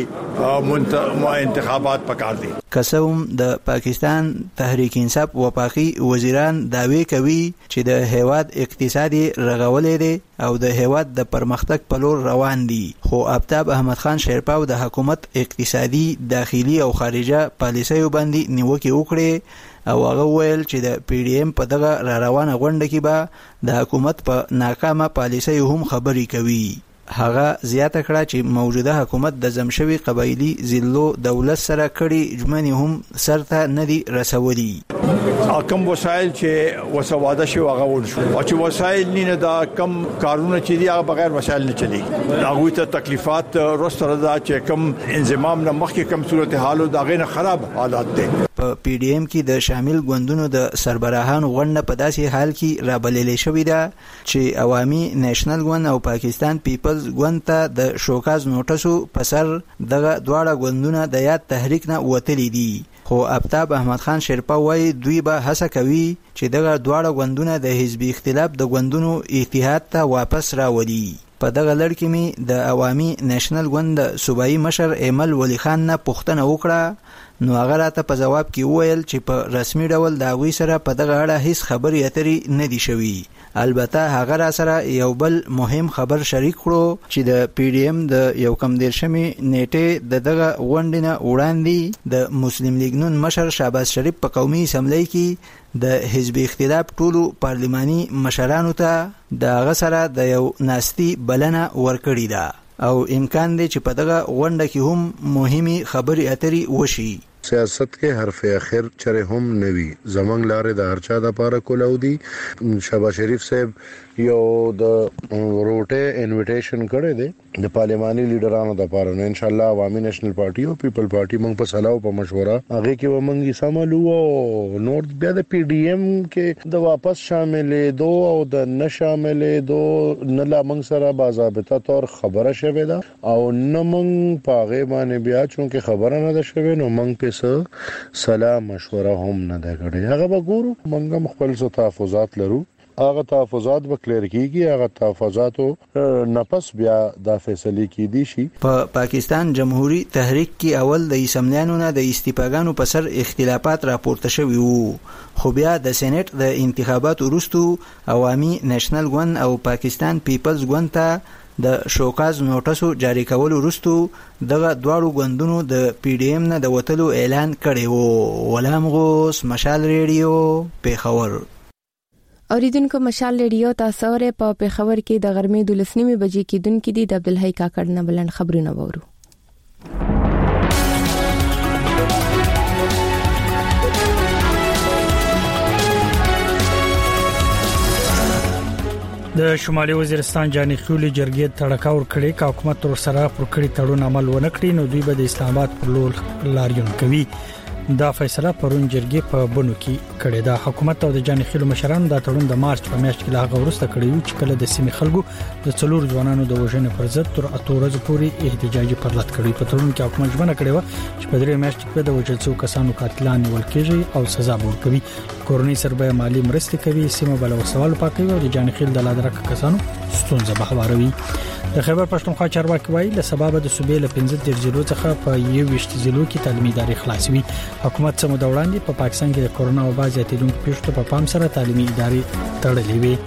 صحیح انتخابات پکار دي. قسم د پاکستان تحریک انصاف وفاقي وزیران داوی کوي چې د هیواد اقتصادي رغولې دي او د هیواد د پرمختګ په لور روان دي. خو آفتاب احمد خان شیرپا د حکومت اقتصادي داخلي او خارجه پالیسیو باندې نیوکه وکړه او هغه ویل چې د پی ډی ایم په دغه را روانه غونډه کې به د حکومت په ناکامه پالیسۍ هم خبرې کوي. هغه زیاته کړه چې موجوده حکومت د زمشوي قبایلی ضلعو دولت سره کړي ژمنې هم سرته نه دي رسولي. کم وسایل چې وسواده شو هغه ونشو او چې وسایل نه دا کم کارونه چې دی هغه بغیر وسایل نه چلی. هغه ته تکلیفات رسره دا چې کم انضمام نه مخکې کم صورتحال دا غینه خراب حالات دي. په پی ډی ایم کې د شامل ګوندونو د سربراهانو غونډه په داسې حال کې رابللې شوې ده چې عوامي نېشنل ګوند او پاکستان پیپلز ګوند ته د شوکاز نوټسو په سر دغه دواړه ګوندونه د یاد تحریک نه وتلي دي. خو آفتاب احمد خان شیرپا وایي دوی به هڅه کوي چې دغه دواړه ګوندونه د حزبي اختلاف د ګوندونو اتحاد ته واپس راولي. په دغه لړ کې می د عوامي نېشنل ګوند صوبایي مشر ایمل ولی خان نه پوښتنه وکړه نو هغه راته په جواب کې وویل چې په رسمي ډول د هغوی سره په دغه اړه هیڅ خبرې اترې نه دي شوي. البته هغه را سره یو بل مهم خبر شریک کړو چې د پی ډی ایم د یو کم دیرشمې نیټې د دغه غونډې نه وړاندې د مسلم لیگ نون مشر شهباز شریف په قومي اسمبلی کې د حزب اختلاف ټولو پارلماني مشرانو ته د هغه سره د یو ناستي بلنه ورکړې ده او امکان دی چې په دغه غونډه کې هم مهمي خبرې اترې وشي. سیاست کې حرف اخر چره هم نوي زمنګ لارې د هرچا د پاره کولاو دي. شهباز شریف صاحب یو د روټه انویټیشن کړی دی د پارلماني لیډرانو د پاره نو ان شاء الله عوامي نېشنل پارټي او پیپل پارټي موږ په سلاو په مشوره هغه کې ومنګي سمالو او نور بیا د پی ډی ایم کې د واپس شاملې دو او د نه شاملې دو نه لا موږ سره باضابطه تور خبره شوه دا او نه موږ په هغه باندې بیا چونکه خبره نه ده شوه نو موږ په سلام مشوره هم نه ده کړې. هغه به ګورو موږ خپل څه تحفظات لرو هغه تحفظات به کلیر کیږي هغه تحفظاتو نفس بیا د فیصله کې دي شي. په پاکستان جمهوری تحریک کې اول د اسمبلیانو نه د استفاګانو په سر اختلافات راپورته شوي وو خو بیا د سېنات د انتخاباتو وروسته عوامي نېشنل ګوند او پاکستان پیپلز ګوند ته د شوکاز نوټسو جاری کولو وروسته دغه دواړو غوندونو د پی ډی ایم نه د وتلو اعلان کړی وو. غلام غوث، مشال ریډیو، پیښور. اوریدونکو مشال ریډیو تاسو ورې په پیښور کې د غرمې د لسنیمې بجې کې دن کې د عبدالحی کاکړ نه بلند خبرونه وورو. د شمالي وزیرستان جاني خولي جرګې تړکا ور کړی کا حکومت تر سره پر کړی تړون عمل ونه کړی نو دوی به د اسلام آباد پر لور لاریون کوي. دا فیصله پرون جرګې په بنو کې کړې ده. حکومت او د جاني خولي مشرانو دا تړون د مارچ په میاشت کې لا غوړسته کړی چې کله د سیمې خلکو د څلور ځوانانو د وژنې پر ضد تر اته ورځې پورې احتجاجي پرلط کړی. په تړون کې حکومت ژمنه کړې و چې په درې میاشتې کې د وژل شوو کسانو قاتلان نیول کېږي او سزا به ورکوي. کورنۍ سربېه مالی مرستې کوي، سیمه بل وسوال پاکوي او د جاني خیل د لادرک کسانو ستونزه به هواروي. د خیبر پښتونخوا چارواکي وایي له سبب د صوبې له پنځه ډیر ضلعو څخه په یو وشت ضلعو کې تعلیمي ادارې خلاصوي. حکومت سمو د وړاندې په پاکستان کې د کورونا وبا زیاتېدونکو پیښو په پام سره تعلیمي ادارې تړلې وي.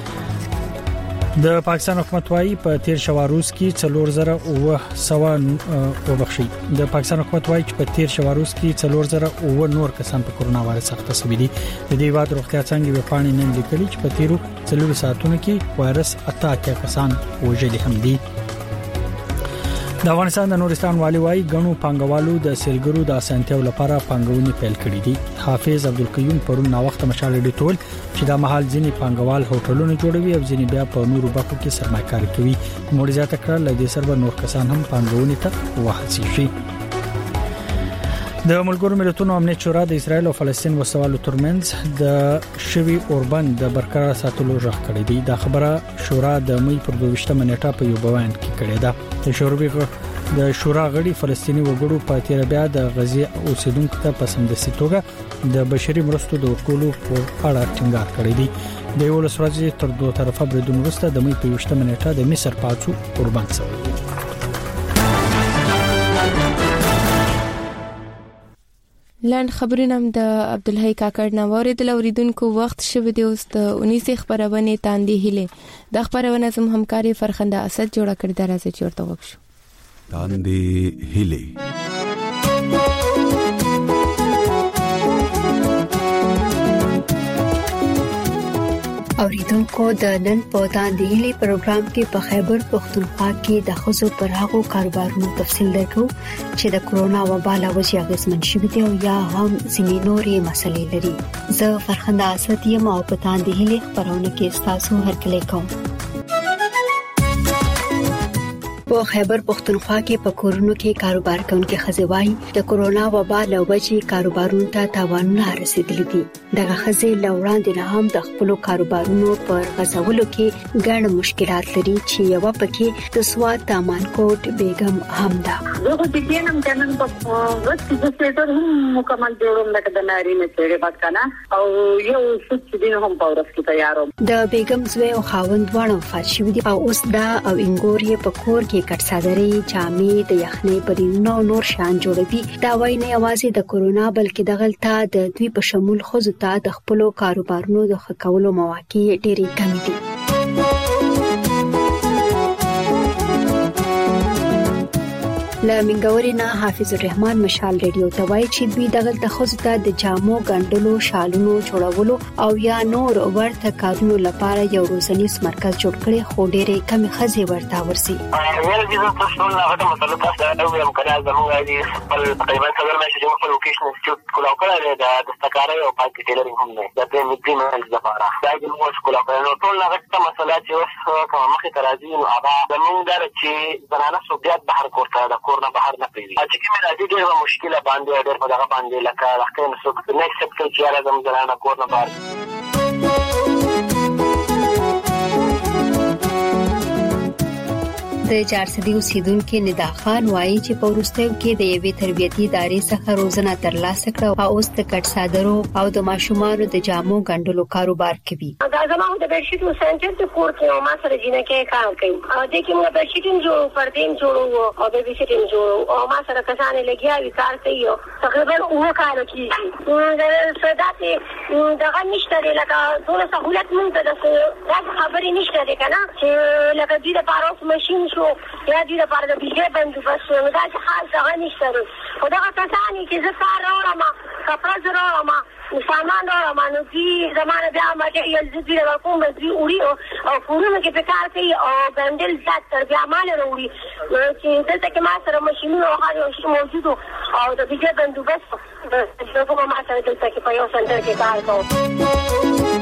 د پاکستان حکومت وايي په تیر شواروز کې څلور زره او سوا وبخشي د پاکستان حکومت وايي چې په تیر شواروز کې څلور زره او نور کسان په کورونا وایرس اخته شوي دي. د دې واد روغتیا څنګه په پاڼې نن لیکلي چې په تیرو څلور ساعتونو کې وایرس اته اتیا کسان وژلي هم دي. د افغانستان د نورستان والی وايي غنو پانګوالو د سیلګرو د اسانتیاو لپاره پانګونې پیل کړې دي. حافظ عبدالقیوم پرون نا وخت مشال ډی ټول چې د محل ځینی پانګوال هوټلونه جوړوي او ځینی بیا په نورو برخو کې سرمایه‌کاري کوي. مولزات کړه لدې سره نور کسان هم پانګونې ته وهڅي شي. د ملګرو ملتونو امنیت شورا د اسرایل او فلسطین وسوالو ترمنځ د شوی اوربند د برقرار ساتلو ژغ کړی دی. دا خبره شورا د مې پر دوه ویشتمه نیټه په یو بیان کې کړې ده. د شوروي د شورا غړي فلسطیني وګړو په تیر بیا د غزي اوسیدونکو ته په سمدستي توګه د بشري مرستو د ورکولو په اړه ټینګار کړی دی. د یو لسرځي تر دوه طرفه بریدون وروسته د مې په ویشتمه نیټه د مصر پاتو اوربند شوی. لاند خبرونه د عبدالحی کاکړ نه اوریدل. اوریدونکو وخت شوه د اوس د اونیس خبرونه تاندې هله د خبرونه زم همکاري فرخنده اسد جوړه کړی درازه چورته وښو تاندې هله. اوریدونکو د نن په تاندې هله پروګرام کې په خیبر پښتونخوا کې د خزو پر هغو کاروبارونو تفصیل درکو چې د کورونا وبا له وجې اغیزمن شوي دي او یا هم ځینې نورې مسلې لري. زه فرخنده اسد یم او په تاندې هله خبرونه کې تاسو هرکلی کوم. په خیبر پښتونخوا کې په کورونو کې کاروبار کوونکي خزوای د کورونا وبا له وجې کاروبارونو ته تاوانونه رسیدلي دي. دغه خزې لوړاندې نه هم د خپل کاروبارونو پر غځولو کې ګڼ مشکلات لري چې یو پکې د سواد تامان کوټ بیگم هم ده. زه د دې نن کنن په وخت کې د سټر هم مکمل جوړوم لکه د ناری نه چیرې بات کنه او یو څه دین هم په ورځ کې تیاروم. د بیگم زوی او خاوند وړاندې وفات شوی دي او اوس دا او انګوري په کور کې کټ صدرې جامې د یخنۍ پرینو نور شان جوړوي. دا وای نه یوازې د کورونا بلکې د غلطه د دوی په شمول خو ته د خپل کاروبارونو د خکولو مواقع ډېرې کمې دي. لمنګوري نه حافظ الرحمن مشال ریډیو ته وایي چې دوی دغه تخصص ته د جامو ګنډلو شالونو جوړولو او یا نور ورته کارونو لپاره یو روزنیز مرکز جوړ کړي خو ډېرې کم خزي ورته ورسي. ول دې په ټول هغه مطلب تاسو دا یو امکانات زموږ دي خپل تقریبا څلور میاشتې جوړ کړو لوکیشن انسټیټیوټ کولاو کړل د دستکارۍ او پاک ټیلرینګ هم نه د دې میټریمنټ لپاره دا د موږ کولاو کړل. ټول هغه څه مسله چې اوس کومه مخې ته راځي نو هغه زموږ در چې زنانه سوبیات بهر کوړه د کورنه بهر نه پیږي چې کومه راځي ډېر مشکله باندې ډېر په دغه باندې لکه راځي نو څه نه اکسپټ کوي چې راځم زنانه کورنه بهر. د چارسدي اوسیدونکو ندا خان وایي چې په ورستیو کې د یوې تربیتي ادارې څخه روزنه ترلاسه کړه او اوس د کټ صادرو او د ماشومانو د جامو ګنډلو کاروبار کوي. دا زموږ د بیډشیټو سنټر ته کور کې ما سره جنکه کار کوي او د کوم بیډشیټین جوړو پردین جوړو او د بیډشیټین جوړو او ما سره کسانې لګیاوي کار کوي تقریبا اوه کال کیږي. دا ساده دغه نشته لکه ټول سہولت مونږ ته د خبرې نشته ده کنه چې لکه دې د پاروس ماشين شو یا دې د پاره د بيجې بندوبست نو دا چې حال څنګه نشته ده. خدای کسانی چې زه کار راوړم کپڑا راوړم سامان راوړم نو دې زمانه بیا ماته یل دې ورکوم دې وړي او کورونه کې په کار کوي او بندل ځات تر بیا مال وروړي چې دلته کې ما سره ماشينونه او هر شی موجود او د بيجې بندوبست د کومه ما سره دلته کې په یو سنټر کې کار کوم.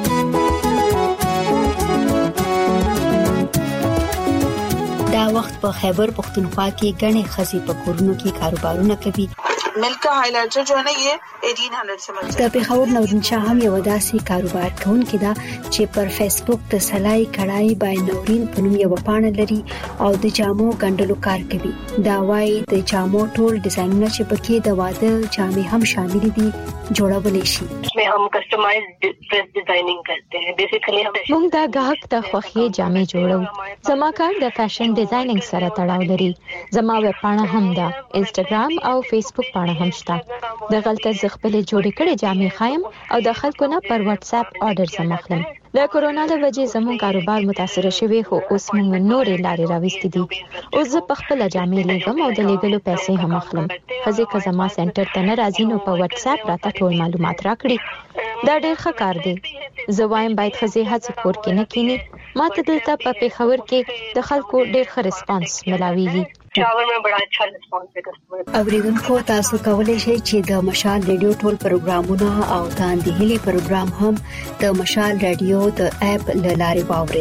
دا وخت په خیبر پختونخوا کې غني خزي په کورونو کې کاروبارونه کوي. ملکه هایلایټر جو نه یې اټین هنډرډ سمجھ د پیښور نورین شاه هم یو داسې کاروبار کوونکی دا چې پر فیسبوک د سلای کړای بای نورین په نوم یو پاڼه لري او د جامو ګنډلو کار کوي. دا وايي د جامو ټول ډیزاینونه چې پکې د واده جامې هم شامل دي جوړول شي. میں ہم کسٹمائز ڈریس ڈیزائننگ کرتے ہیں. بیسیکلی ہم موږ د گاهک ته خوخي جامې جوړو. زما کار د فیشن ډیزایننګ سره تړاو لري. زما ویب پاڼه هم ده، انسټاګرام او فیسبوک پاڼه هم شته. د غلطه ز خپل جوړې کړې جامې خایم او د خلکو نه پر واتس اپ آرډر زمخلم. د کورونا د وجې زموږ کاروبار متاثر شوی خو اوس موږ نورې لارې راوستې دي. اوس په خپل جامې لګم او د لګلو پیسې هم اخلم. خزه که زما سنټر ته نه راځي نو په واتس اپ راته ټول معلومات راکړي. دا ډېر ښه کار دی. زه وایم باید خزه هڅه کور کې نه کینی. ما ته دلته په پیښور کې د خلکو ډېر ښه ریسپانس ملاويږي. شاور میں بڑا اچھا ریسپانس ہے کسٹمر. اوریدونکو تاسو کولای شئ چې د مشال ریډیو ټول پروګرامونه او د اندهلي پروګرام هم د مشال ریډیو د اپ لارې واورئ.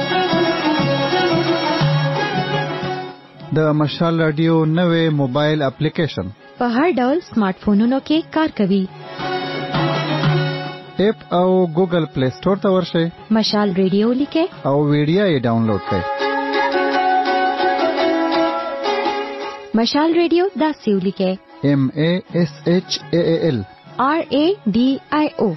د مشال ریډیو نوې موبایل اپلیکیشن په هر ډول سمارټ فونونو کې کار کوي. اپ او ګوګل پلی سٹور ته ورشئ. مشال ریډیو لیکئ او ویډیو یې ډاونلوډ کړئ. مشال ریډیو دا سیو لیکئ M A S H A A L R A D I O.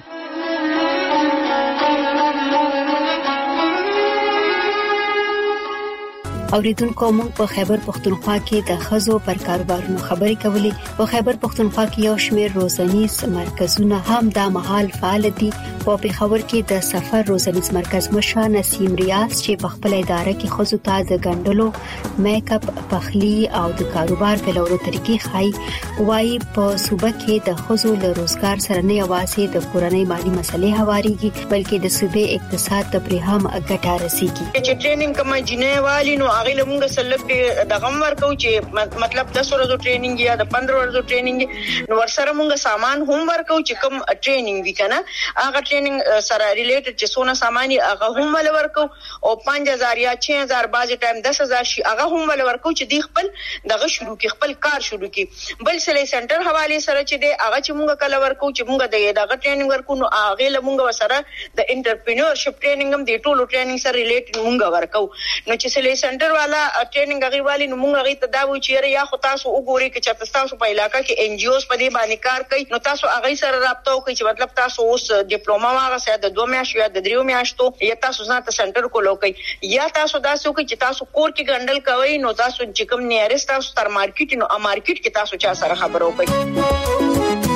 اوریدونکو موږ په خیبر پختونخوا کې د خزو پر کاروبارونو خبرې کولې. په خیبر پختونخوا کې یو شمېر روزنیز مرکزونه هم د مهال فعال دي. په پیښور کې د سفر روزنیز مرکز مشر نسیم ریاض چې په خپل اداره کې خزو ته د ګنډلو، میک اپ، پخلی او د کاروبار په لورو طریقې خای وایي په صوبه کې د خزو له روزګار سره نه یوازې د کورنۍ مالی مسلې هواريږي بلکې د صوبې اقتصاد ته پرې هم ګټه رسیږي. چې ټریننګ کومه جنې والی نو هغه لمونږ سلب د غم ورکو چې مطلب دس ورځو ټریننګ یا د پندرہ ورځو ټریننګ نو ورسره مونږ سامان هم ورکو چې کوم ټریننګ وی کنه هغه ټریننګ سره ریلیټډ چې سونه سامان هغه هم ول ورکو او پنځه هزار یا چھ هزار باز ټایم دس هزار شي هغه هم ول ورکو چې دی خپل دغه شروع کی خپل کار شروع کی. بل سلی سنټر حواله سره چې دی هغه چې مونږ کله ورکو چې مونږ دغه ټریننګ ورکو نو هغه لمونږ سره د انټرپرینورشپ ټریننګ هم دی ټولو ټریننګ سره ریلیټډ مونږ ورکو. نو چې سلی سنټر والا ټریننګ غي والی نو مونږ غي ته دا و چې یا خو تاسو وګورئ چې تاسو په علاقې کې ان جی اوز په دې باندې کار کوي نو تاسو هغه سره رابطه وکړئ چې مطلب تاسو اوس ډیپلوما واغه سره د دوه میاشتو یا د دریو میاشتو یا تاسو ځان سنټر کولو کوي یا تاسو داسې وکړئ چې تاسو کور کې ګندل کوي نو تاسو چې کوم نیارست تاسو تر مارکیټ نو مارکیټ کې تاسو چا سره خبرو کوي.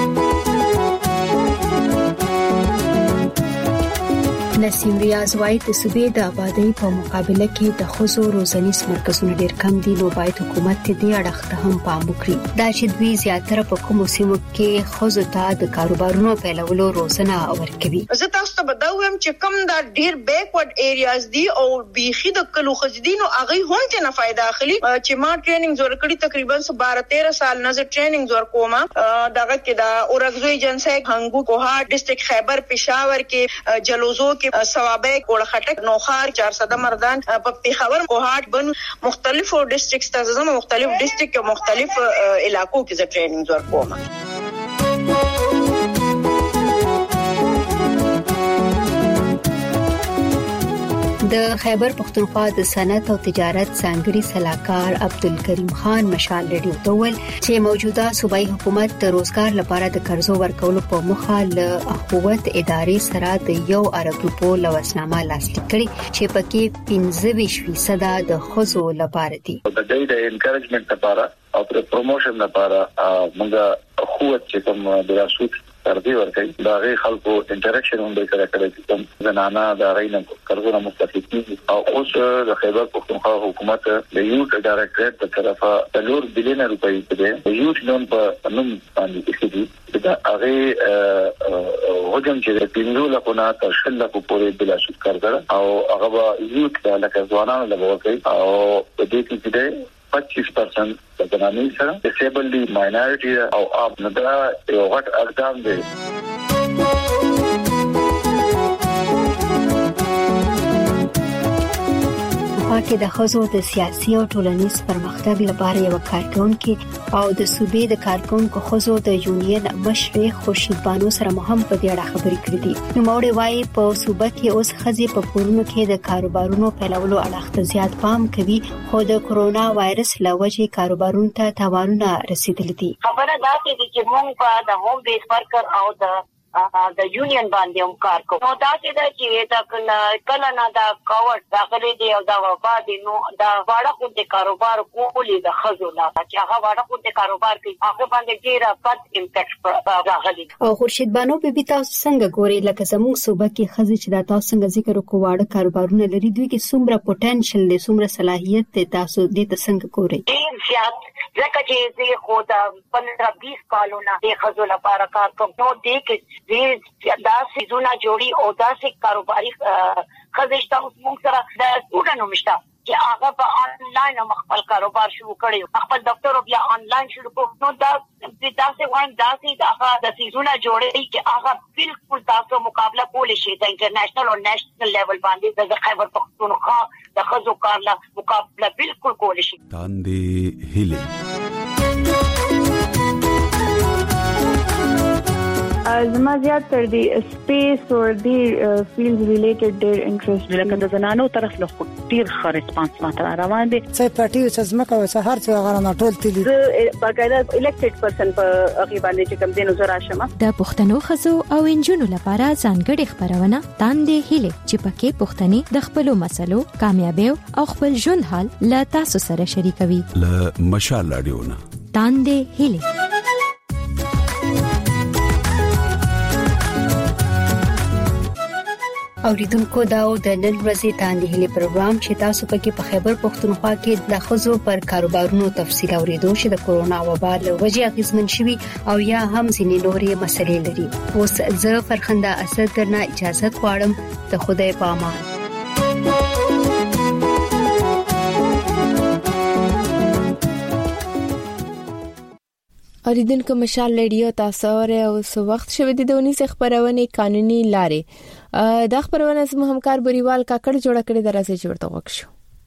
نسیم ریاض وايي د صوبې د آبادی په مقابله کې د خزو روزنیز مرکزونه ډېر کم دي نو باید حکومت دې اړخ ته هم پام وکړي. دا چې دوی زیاتره په کومو سیمو کې خزو ته د کاروبارونو پیلولو روزنه ورکوي. زه تاسو ته بدوم چې کوم دا ډېر بیکورډ ایریاز دي او بيخي د کلو خزدینو هغه هم ته نه فائدہ اخلي چې ما ټریننګ زور کړی تقریبا بارہ تیرہ سال نه ټریننګ زور کوم دغه کې دا اورغزوی جنسه هنګو کوهات ډسټریکټ خیبر پېښور کې جلوزو کې سوابق کوړه خټک نوخار چار صد مردان په پیښور کوهات بن مختلفو ډسټریکټس ته زمو مختلف ډسټریکټ او مختلف علاقو کې ز ټریننګ ور کوم. د خیبر پختونخوا د صنعت او تجارت څنګهري صلاحکار عبدالکریم خان مشال رډیو ته ویل چې موجوده صوبایي حکومت د روزګار لپاره د قرضو ورکولو په موخه له حکومت ادارې سره د یو ارب روپو لوسنامه لاسلیک کړي چې پکې پنځه ویشت فیصد د خزو لپاره دي. د دې د انکریجمنت لپاره او د پروموشن لپاره موږ قوت چې کوم د راسوت تربیه ورکړي دا غي خلکو انټریکشن هم به کړی کړی کوم زنانه دا غي نه قرضونه مستفید دي او اوس د خیبر پختونخوا حکومت د یوټ ډایرکټریټ په طرفه څلور بلین روپۍ د یوټ لون په نوم باندې کېږي دا هغه هجوم چې د پینځو لکونه تر شل لکو پورې بلا شوت کړل او هغه یوټ د لکه ځوانانو لپاره کوي او د دې کې د پچیس پرسنټ د زنانو سره ډیسیبلډي ماینورټي او اپ نه دا یو غټ اقدام دی. پاکه د خزو د سیاسي او ټولنیز پرمختګ لپاره یو کارکونکو او د صوبې د کارکونکو خزو د یونین مشر خورشید بانو سره هم په دې اړه خبرې کړې دي. نو موړې وايي په صوبې کې اوس خزي په کورونو کې د کاروبارونو پیلولو اړه زیات پام کوي خو د کورونا وایرس لوجې کاروبارونو ته تاوانونه رسیدلي دي. خبره دا چې موږ په د هوم بیس ورکر او د د یونین باندې هم کار کوو. نو دا چې دا چې دا کله نه دا کووډ داخلي دی او دا وبا دی نو دا واړه کوټه کاروبار کولی د خزو نه چې هغه واړه کوټه کاروبار کوي هغه باندې ډیر بد امپیکټ راغلی. او خورشید بانو به بي تاسو څنګه ګوري لکه زموږ صوبه کې خزي چې دا تاسو څنګه ذکر وکړو واړه کاروبارونه لري دوی کې څومره پوتنشل دي څومره صلاحيت دي تاسو دې ته څنګه ګوري؟ ډیر زیات ځکه چې زه خو دا پندرہ بیس کالونه د خزو لپاره کار کوم نو دې کې دا سيزونه جوړي او دا سي کاروباري خزشته موږ سره د سټوډنټو مشته چې هغه په انلاین خپل کاروبار شروع کړي خپل دفتر بیا انلاین شروع کړو نو دا دا سي وان دا سي دا د سيزونه جوړي چې هغه بالکل تاسو مقابله کولی شي د انټرنیشنل او نېشنل لیول باندې د خیبر پختونخوا د خزو کارله مقابله بالکل کولی شي. تاندې هله زما زیات تر دی سپیس او دی فیلډ ریلیټډ ډیر انټرست لکه د زنانو طرف له ډیر ښه ریسپانس ماته روان دي. څه پټي څه زمکه او څه هر څه غره نه ټول تللی باقاعده الیکټډ پرسن په هغه باندې چې کوم دینو زرا شمه د پښتنو خزو او انجونو لپاره ځانګړي خبرونه تاندې هله چې پکې پښتني د خپل مسلو کامیابی او خپل ژوند حال لا تاسو سره شریکوي. ل مشال رادیو نه تاندې هله اوریدونکو داو د نن ورځې تاندې هلي پروګرام چې تاسو پکې په خیبر پختونخوا کې د خزو پر کاروبارونو تفصیل اوریدو چې د کورونا وبا له وجې اغیزمن شوي او یا هم ځینې نورې مسلې لري. اوس زه فرخنده اسد درنه اجازه غواړم ته خدای په امان. اوریدونکو مشال رادیو تاسو اوره او سو وخت شوه د دونیز خبرونه قانوني لارې د خبرونه زموږ همکار بریوال کاکړ جوړ کړی درازه جوړته وښو.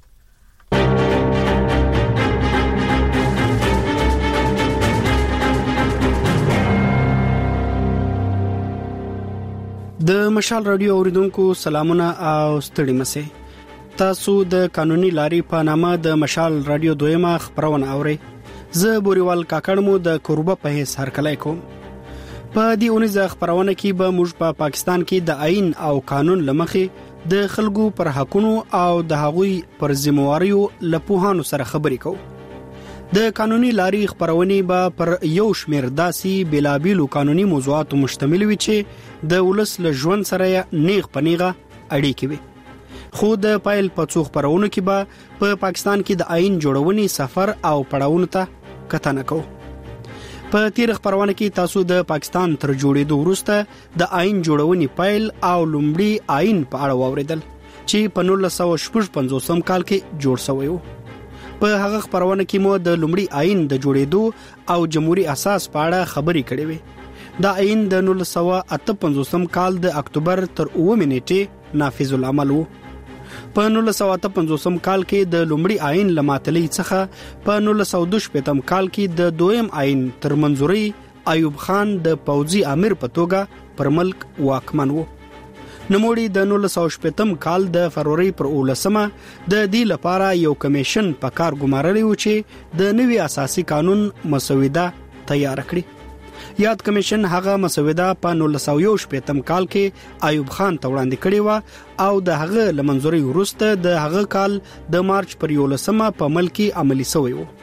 د مشال رادیو اوریدونکو سلامونه او ستړي مسه تاسو د قانوني لارې په نامه د مشال رادیو دویمه خبرونه اورئ. زه بوریوال کاکړ مو د کوربه په هیڅ هرکلای کوم. په دې اونیز خبرونه کې به موږ په پا پاکستان کې د آئین او قانون لمخې د خلکو پر حقونو او د هغوی پر ذمہواریو لپوهانو سره خبرې کوو. د قانوني لارې خبرونه به پر یو شمېر داسې بلابلو قانوني موضوعات مشتمل وي چې د ولس له ژوند سره نیغ پنیغه اړیکې وي. خو د پایل په څو خبرونو کې به په پا پاکستان کې د آئین جوړونې سفر او پړاوونو ته کتنه کوو. په تیر خبرونه کې تاسو د پاکستان تر جوړېدو وروسته د آئین جوړونې پایل او لومړی آئین په اړه واوریدل چې په نولس سوه شپږ پنځوسم کال کې جوړ شوی و. په هغه خبرونه کې مو د لومړی آئین د جوړېدو او جمهوریت اساس په اړه خبرې کړې وې. دا آئین د نولس سوه اته پنځوسم کال د اکتوبر تر اووه نیټې نافذ العمل و. په نولس سوه اته پنځوسم کال کې د لومړي آئین لماتلې څخه په نولس سوه دوه شپږم کال کې د دویم آئین تر منځوري ایوب خان د پوځي امیر په توګه پر ملک واکمن وو. نوموړي د نولس سوه شپږم کال د فروری پر اولسمه د دې لپاره یو کمیشن په کار ګمارلی و چې د نوي اساسي قانون مسوده تیار کړي. یاد کمیشن هغه مسوده په نولس سوه شپږم کال کې ایوب خان ته وړاندې کړې و او د هغه لمنځوري وروسته د هغه کال د مارچ پر یولسمه په ملک عملی شوی و.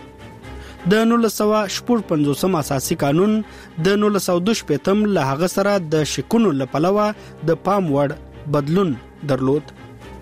د نولس سوه شپږ پنځوسم اساسي قانون د نولس سوه دوه شپږم له هغه سره د شکونو لپلوه د پام وړ بدلون درلود.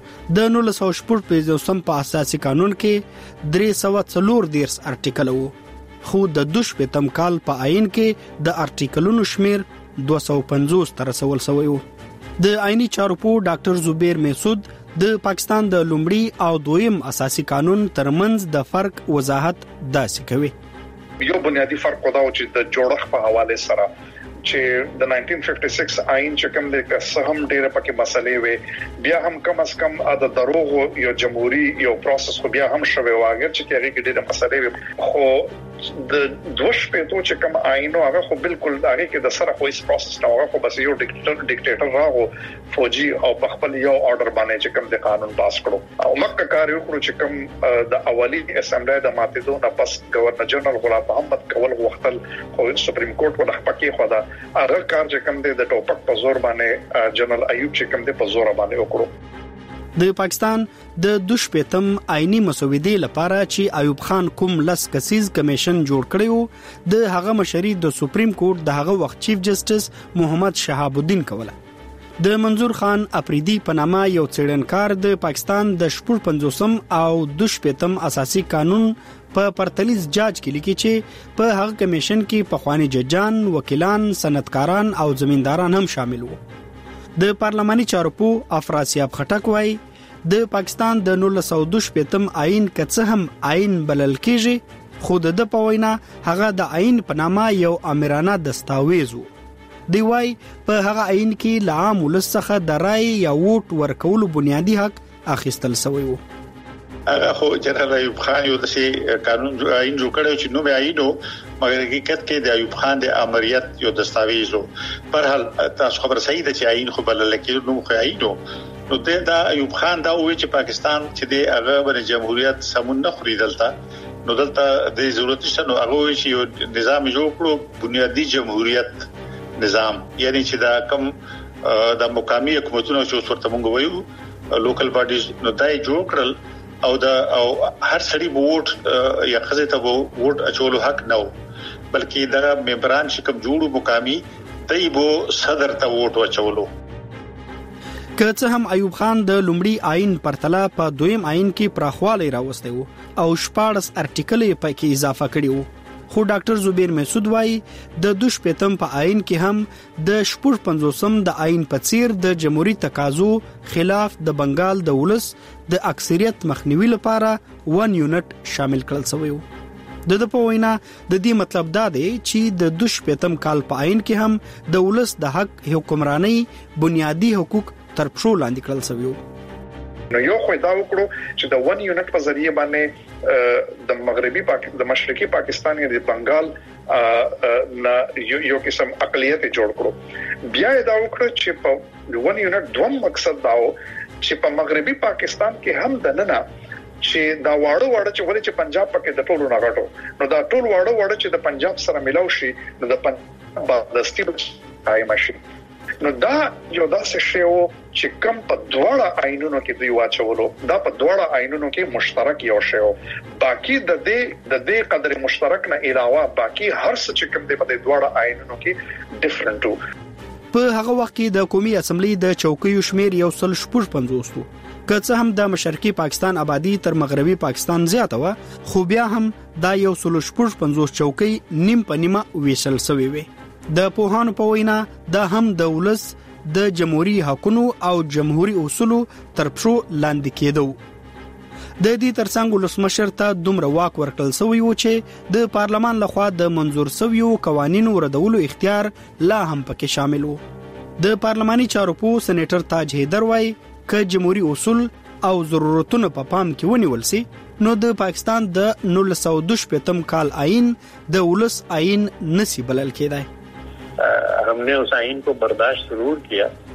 د نولس سوه شپږ پنځوسم په اساسي قانون کې درې سوه څلور دیرش ارټیکل وو، خو د دوه شپږم کال په آئین کې د ارټیکلونو شمیر دوه سوه پنځوس تر رسول شوی و. د آئینی چارپو ډاکټر زبیر مسعود د پاکستان د لومړي او دویم اساسي قانون ترمنځ د فرق وضاحت داسې کوي. یو بنیادی فرق دا و چې د جوړښت په حواله سره چې د نولس سوه پنځه شپږ آئین چې کوم د قسم ډېر پکې مسلې وي، بیا هم کم از کم د دروغ یو جمهوریت یو پروسس خو بیا هم شوی واګر چې هغه کې ډېر مسلې وي، خو د دوه شپږو چې کوم آئین هغه خو بالکل هغه کې د سره خو هیڅ پروسس نه هغه خو بس یو ډیکټیټر ډیکټیټر راغو فوجي او په خپل یو آرډر باندې چې کوم د قانون پاس کړو او مکه کار یو کړو چې کوم د اولی اسمبلی د ماتېدو نه پس گورنر جنرال غلام محمد کول غوښتل خو سپریم کورټ ولا پکې خو دا هغه کار چې کوم د ټوپک په زور باندې جنرال ایوب چې کوم د په زور باندې وکړو. د پاکستان د دوه شپږم آئینی مسودې لپاره چې ایوب خان کوم لس کسیز کمیشن جوړ کړیو د هغه مشري د سپریم کورټ د هغه وخت چیف جسټس محمد شهاب الدین کوله. د منظور خان اپریدي په نامه یو څېړنکار د پاکستان د شپږ پنځوسم او دوه شپږم اساسي قانون په پرتلیز جاج کې لیکي چې په هغه کمیشن کې پخوانی ججان، وکیلان، صنعتکاران او زمینداران هم شامل وو. د پارلماني چارپو افراسیاب خټک وایي د پاکستان د نولس سوه دوه شپږم آئین کڅه هم آئین بلل کېږي، خو د په وینا هغه د آئین په نامه یو امرانه دستاویز وو. دی وایي په هغه آئین کې له عام ولس څخه د رای یا ووټ ورکولو بنیادی حق اخیستل شوی وو. هغه خو جنرال ایوب خان یو د قانون آئین جوړ کړو چې نو به آئینو مګر حقیقت کې د ایوب خان د امریت یو دستاویز وو. پر حال تاسو خبر صحیح ده چې آئین خو بلل کېږي نو خو آئینو نو دا ایوب خان دا وی چې پاکستان چې د هغه باندې جمهوریت سمون نه خوري دلته نو دلته د ضرورت شته نو هغه وی چې یو نظام جوړ کړو بنیادی جمهوریت نظام، یعنی چې دا کم د مقامی حکومتونو چې ورته مونږ وایو لوکل باډیز نو دای جوړ کړل او دا او هر سړي ووټ یا خزه ته ووټ اچولو حق نه و، بلکې دا ممبران چې کوم جوړو مقامی دای بو صدر ته ووټ اچولو. که څه هم ایوب خان د لومړي آئین پرتله په دویم آئین کې پراخوالی راوستی وو او شپاړس ارټیکل یې پکې اضافه کړي وو، خو ډاکټر زبیر مسعود وایي د دوه شپږم په آئین کې هم د شپږ پنځوسم د آئین په څیر د جمهوریت تقاضو خلاف د بنگال د ولس د اکثریت مخنیوي لپاره ون یونټ شامل کړل شوی وو. د د په وینا د دې مطلب دا دی چې د دوه شپږم کال په آئین کې هم د ولس د حق حکمرانی بنیادی حقوق تر پښو لاندې کړل شوی وو. نو یو خو دا وکړو چې د ون یونټ په ذریعہ باندې د مغربي پاکستان د مشرقي پاکستان یا د بنگال نه یو قسم اقلیت جوړ کړو. بیا دا وکړو چې په ون یونټ دوم مقصد دا و چې په مغربي پاکستان کې هم د نن چې دا واړه واړه چې ولې چې پنجاب پکې د ټولو نه غټو نو دا ټول واړه واړه چې د پنجاب سره ملاو شي نو د پنجاب د سټیبل قائم شي. نو دا یو داسې شی وو چې کم په دواړه آئینونو کې دوی واچولو، دا په دواړه آئینونو کې مشترک یو شی وو. باقي د دې د دې قدر مشترک نه علاوه باقي هر څه چې کوم دی په دواړه آئینونو کې ډیفرنٹ وو. په هغه وخت کې د قومي اسمبلی د چوکیو شمیر یو سل شپږ پنځوس وو، که څه هم د مشرقي پاکستان آبادی تر مغربي پاکستان زیاته و، خو بیا هم دا یو سل شپږ پنځوس چوکۍ نیم په نیمه ویشل شوی وي. د پوهانو په وینا دا هم د ولس د جمهوریت حقونو او جمهوریت اصولو تر پښو لاندې کېدو. د دې ترڅنګ ولسمشر ته دومره واک ورکړل شوی و چې د پارلمان لخوا د منظور شویو قوانینو ردولو اختیار لا هم پکې شامل و. د پارلماني چارپو سېنیټر تاج حیدر وایي ک جمهوریت اصول او ضرورتونه په پام کې ونیول سي نو د پاکستان د نولس سوه دوه شپږم کال آئین د ولس آئین نسی بلل کېدای. हमने उस आइन को बर्दाश्त जरूर किया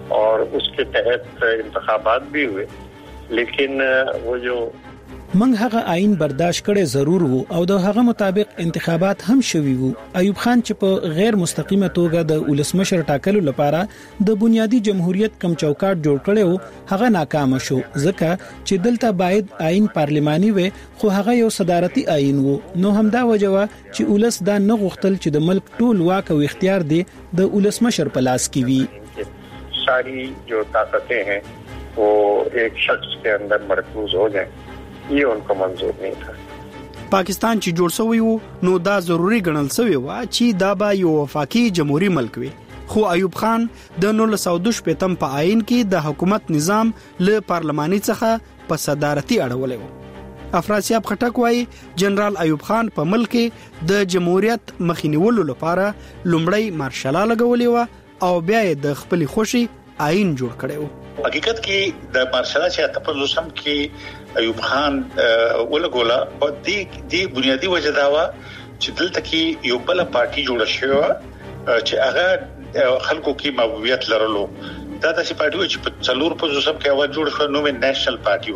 और उसके तहत इंतखाबात भी हुए, लेकिन वो जो منګ هغه آئین برداشت کړي ضرور وو او د هغه مطابق انتخابات هم شوي وو. ایوب خان چې په غیر مستقیمه توګه د ولسمشر ټاکلو لپاره د بنیادی جمهوریت کم چوکاټ جوړ کړي وو هغه ناکام شو ځکه چې دلته باید آئین پارلماني وي، خو هغه یو صدارتي آئین وو. نو همدا وجوه چې ولس دا نه غوښتل چې د ملک ټول واک او اختیار دی د ولسمشر په لاس کې وي. ساری جو طاقتیں ہیں وہ ایک شخص کے اندر مرکوز ہو جائیں، یہ ان کو منظور نہیں تھا. پاکستان چې جوړ شوی وو نو دا ضروری ګڼل شوی و چې دا به یو وفاقي جمهوریت ملک وي، خو ایوب خان د نولس سوه دوه شپږم په آئین کې د حکومت نظام له پارلماني څخه په صدارتي اړولې و. افراسیاب خټک وايي جنرال ایوب خان په ملک کې د جمهوریت مخینولو لپاره لومړی مارشاله لګولې و او بیا د خپل خوشي آئین جوړ کړی و. حقیقت کې د مارشاله چې تپلوسم کې ایوب خان ولګولا او د دې بنیادی وجه دا و چې دلته کې یو بل پارټي جوړ شو چې هغه خلکو کې محبوبیت لرلو. دا د سي پارټي چې په څلور په جوسم کې اواز جوړ شو نو مې نېشنل پارټي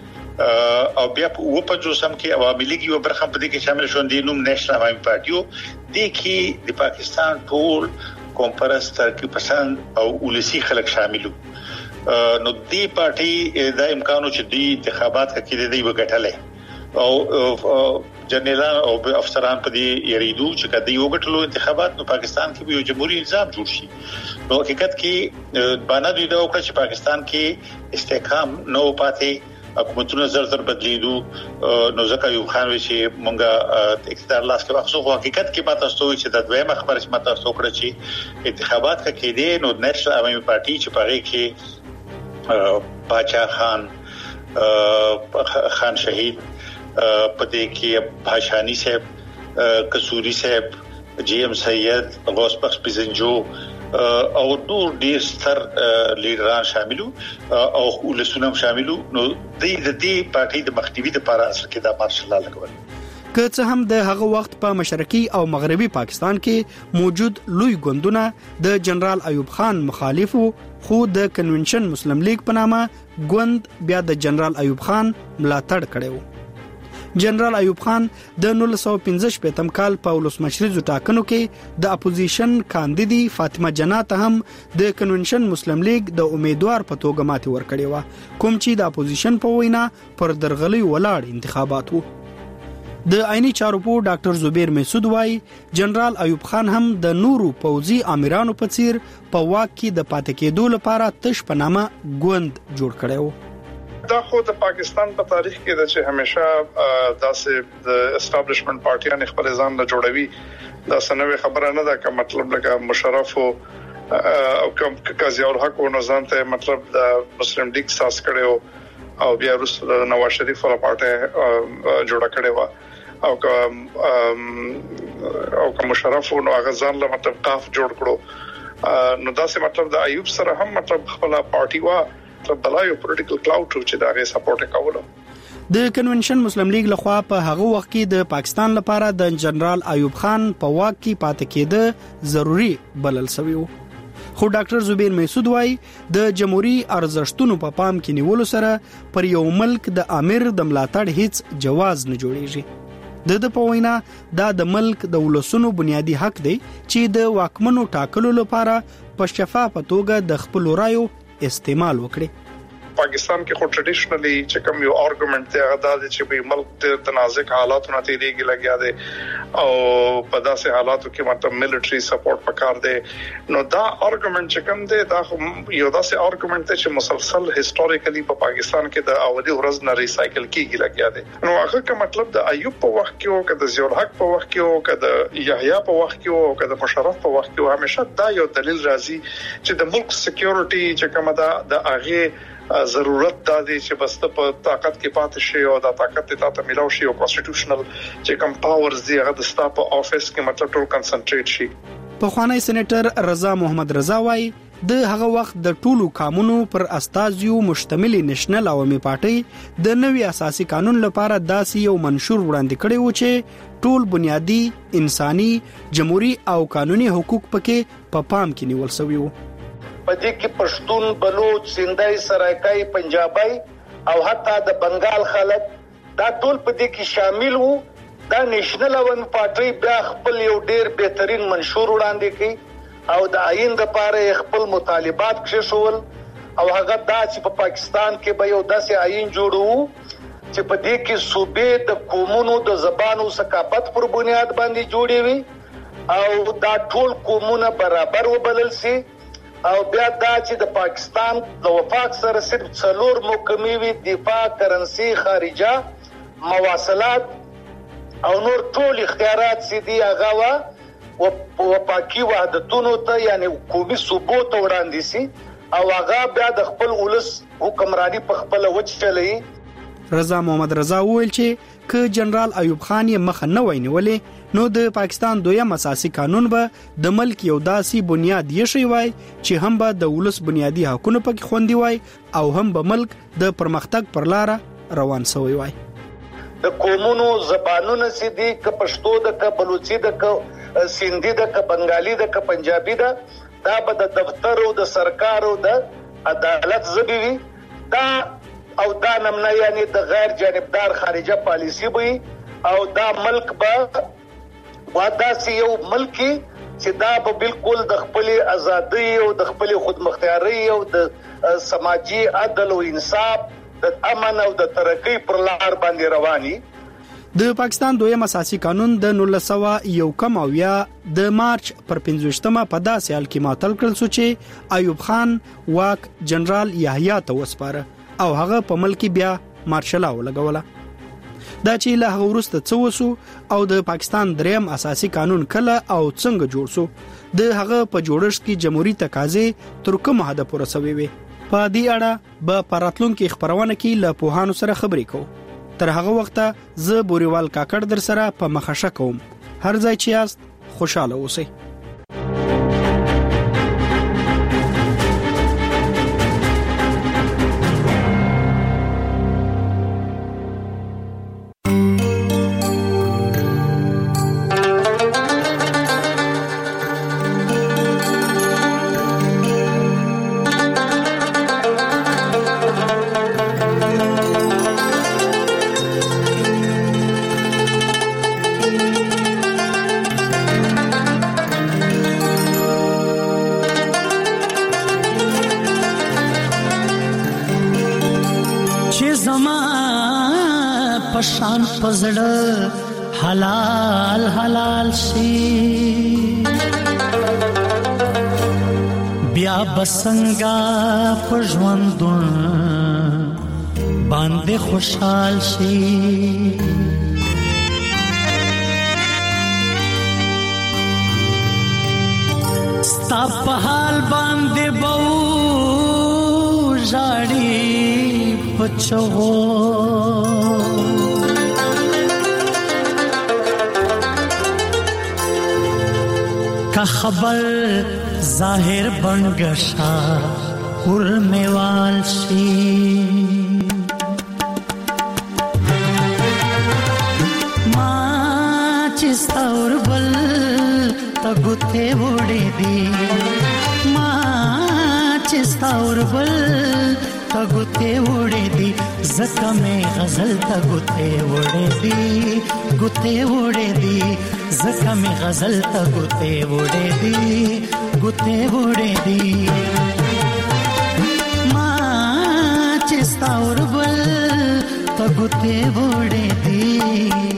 و او بیا په و په جوسم کې عوامي لیگ یو برخه په دې کې شامل شو دي نو نېشنل عوامي پارټي و. د کې د پاکستان ټول قوم پرست ترقی پسند او ولسی خلک شاملو. نو دی پارټي د امکانو چې دی انتخابات کې دی وګټلې او جنرال او افسران په دې یریدو چې کدی وګټلو انتخابات نو پاکستان کې یو جمهوریت نظام جوړ شي. نو حقیقت کې باندې دوی دا وکړه چې پاکستان کې استحکام نو پاتې حکومتونه زر زر بدلیدو نو ځکه یو خان وی چې مونږه اقتدار لاس کې واخصو. حقیقت کې ماته ستوي چې د دویمه خبره چې ماته ستوکړه چې انتخابات کې دی نو نېشنل عوامي پارټي چې پاره کې باچا خان خان شهید پدې کې بھاشانی صاحب کسوری صاحب جی ایم سید غوث بخش پزنجو او نور ډیر ستر لیډران شاملو او ولسونه شاملو. نو د دې پارټي د مخنیوي لپاره اصل کې د مارشال لګول که څه هم د هغه وخت په مشرقي او مغربي پاکستان کې موجود لوی ګوندونه د جنرال ایوب خان مخالف وو، خو د کنونشن مسلم لیگ په نامه ګوند بیا د جنرال ایوب خان ملاتړ کړی و. جنرال ایوب خان د نولس سوه پنځه شپږم کال په ولسمشریزو ټاکنو کې د اپوزیشن کاندیدي فاطمه جنات هم د کنونشن مسلم لیگ د امیدوار په توګه ماتې ورکړې و، کوم چې د اپوزیشن په وینا پر درغلي ولاړ انتخابات وو. د عیني چارو په ډاکټر زبیر مسعود وايي جنرال ایوب خان هم د نورو پوځي امیرانو په څیر په واک کې د پاتې کېدو لپاره تش په نامه ګوند جوړ کړی و. دا خو د پاکستان په تاریخ کې د چې همیشه داسې د اسټابلیشمنت پارټیان خپل ځان له جوړوي دا سنوي خبره نه ده، که مطلب لکه مشرف او کوم قاضي الحق او نظام ته مطلب د مسلم لیگ ساس کړو او بیا وروسته د نواز شریف ولا پارټي جوړه کړې و او کوم او کوم مشرف نو هغه ځان له مطلب قاف جوړ کړو. نو دا څه مطلب د ایوب سره هم مطلب خپل پارټي وا مطلب بلایو پولیټیکل کلاود چې دا غي سپورټ کاوه. د کنونشن مسلم لیگ لخوا په هغه وخت کې د پاکستان لپاره د جنرال ایوب خان په واک کې پاتې کېده ضروری بلل شوی و. خو ډاکټر زبیر مسعود وايي د جمهوریت ارزښتونو په پام کې نیولو سره پر یو ملک د امیر د ملاتړ هیڅ جواز نه جوړیږي. د د پوینا دا د ملک د ولسونو بنیادی حق دی چې د واکمنو ټاکلو لپاره په شفافه توګه د خپل رایو استعمال وکړي. پاکستان کې خو ټریډیشنلی چې کوم یو آرګومنت دی هغه دا چې په ملک د تنازع حالاتو نه تیریږي لګیا دي او په داسې حالاتو کې مطلب ملټری سپورټ پکار دی. نو دا آرګومنت چې کوم دی دا یو داسې آرګومنت دی چې مسلسل هیستوریکلی په پاکستان کې د اولي ورځ نه ریسایکل کیږي لګیا دي. نو هغه که مطلب د ایوب په وخت کې او که د ضیاء الحق په وخت کې او که د یحیی په وخت کې او که د مشرف په وخت کې همیشه دا یو دلیل راځي چې د ملک سکیورټي چې کومه دا د هغه ضرورت دا دی چې بس په طاقت کې پاتې شي او دا طاقت ته تاسو ملو شي او کانسټیټیوشنل چې کوم پاورز دی هغه د سټاپ افیس کې مطلب ټول کنسنټریټ شي. په خوانی سېنیټر رضا محمد رضا وايي د هغه وخت د ټولو قانونو پر استازیو مشتمل نېشنل عوامي پارټي د نوي اساسي قانون لپاره داسې یو منشور وړاندې کړی و چې ټول بنیادی انساني جمهوریت او قانوني حقوق پکې په پا پام کې نیول شوی وو. پدې کې پښتون، بلوچ، سندهي، سرایکای، پنجابي او حتی د بنگال خلک دا ټول پدې کې شامل وو. دا نېشنل اون پارټي بیا خپل یو ډیر بهترین منشور وړاندې کړي او د آئین لپاره خپل مطالبات کښول او هغه دا چې په پاکستان کې به یو داسې آئین جوړو چې په دې کې صوبې د قومونو د زبانو ثقافت پر بنیاد باندې جوړې وي او دا ټول قومونه برابر وبلل سي او بیا دا چې د پاکستان د وفاق سره صرف څلور محکمې وي: دفاع، کرنسي، خارجه، مواصلات او نور ټول اختیارات سي دي هغه وا وفاقي وحدتونو ته یعنی قومي صوبو ته وړاندې سي او هغه بیا د خپل ولس حکمرانی په خپل وچ چلي. رضا محمد رضا وویل چې ک جنرال ایوب خان یې مخ نه وینولې نو د پاکستان دویم اساسي قانون به د ملک یو داسي بنیاد یې شي وای چې هم به د ولس بنیادی حقوقو پکې خوندي وای او هم به ملک د پرمختګ پر لار روان شوی وای. د قومونو زبانونو سيدي ک پښتو د ک بلوچي د ک سندي د ک بنگالي د ک پنجابي دا دا به د دفتر او د سرکار او د عدالت زبي وي دا او دا نمونه یعنی د غیر جانبدار خارجه پالیسی وي او دا ملک به وادا سی یو ملکی چې دا به بالکل د خپل ازادي او د خپل خودمختیاري او د سماجی عدل او انصاف د امن او د ترقی پر لار باندې رواني. د پاکستان دویم اساسي قانون د نولس سوه یو کم اویا د مارچ پر پنځوستمه په داسې حال کې معطل کړل شو چې ایوب خان واک جنرال یحیی ته وسپاره او هغه په ملک بیا مارشل لاو لګوله. دا چې له هغه وروسته څه وسو او د پاکستان دریم اساسي قانون کله او څنګه جوړ شو د هغه په جوړښت کې جمهوریت تقاضې تر کومه حد پورې سوي وي په دې اړه به پراتلونکو خبرونه کې له پوهانو سره خبرې کوو. تر هغه وخته زه بوريوال کاکړ در سره په مخه کوم. هر ځای چې یاست خوشاله اوسئ. شان پزړه حلال حلال شي بیا بسنګا پژوندون باندې خوشحال شي ستا په حال باندې بو ژاړي پچو کا خبر ظاهر بنگشا ورمیوال شي ما چستور بل تګته وړې دي ما چستور بل تګته وړې دي زکه مې غزل تګته وړې دي ګته وړې دي زکه می غزل ته ګوته وړې دي ګوته وړې دي ما چې ستاور بل ته ګوته وړې دي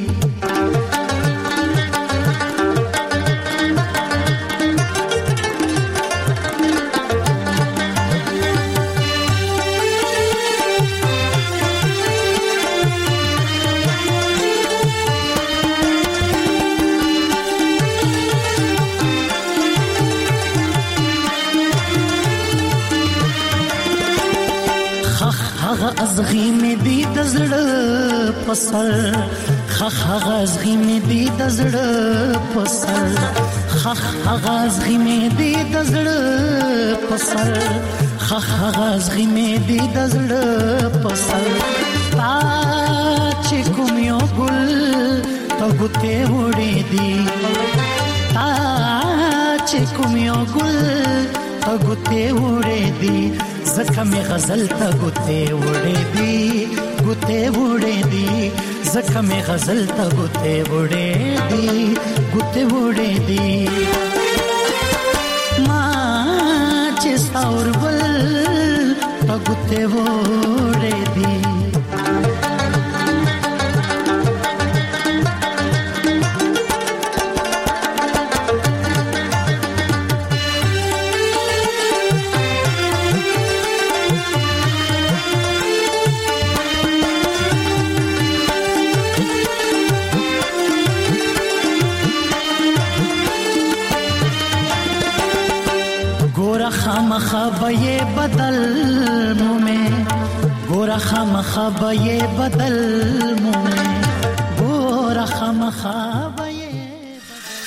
ازغی می دی دزړه پسر خخ غزغی می دی دزړه پسر خخ غزغی می دی دزړه پسر خخ غزغی می دی دزړه پسر تا چې کوم یو ګل ته ګوته وړې دی تا چې کوم یو ګل ته ګوتې وړې دي زکه مې غزل ته ګوتې وړې دي ګوتې وړې دي زکه مې غزل ته ګوتې وړې دي ګوتې وړې دي ما چې ستور بل ته ګوتې وړې دي خامخبه بدل مومه ګورا خامخبه بدل مومه ګورا خامخبه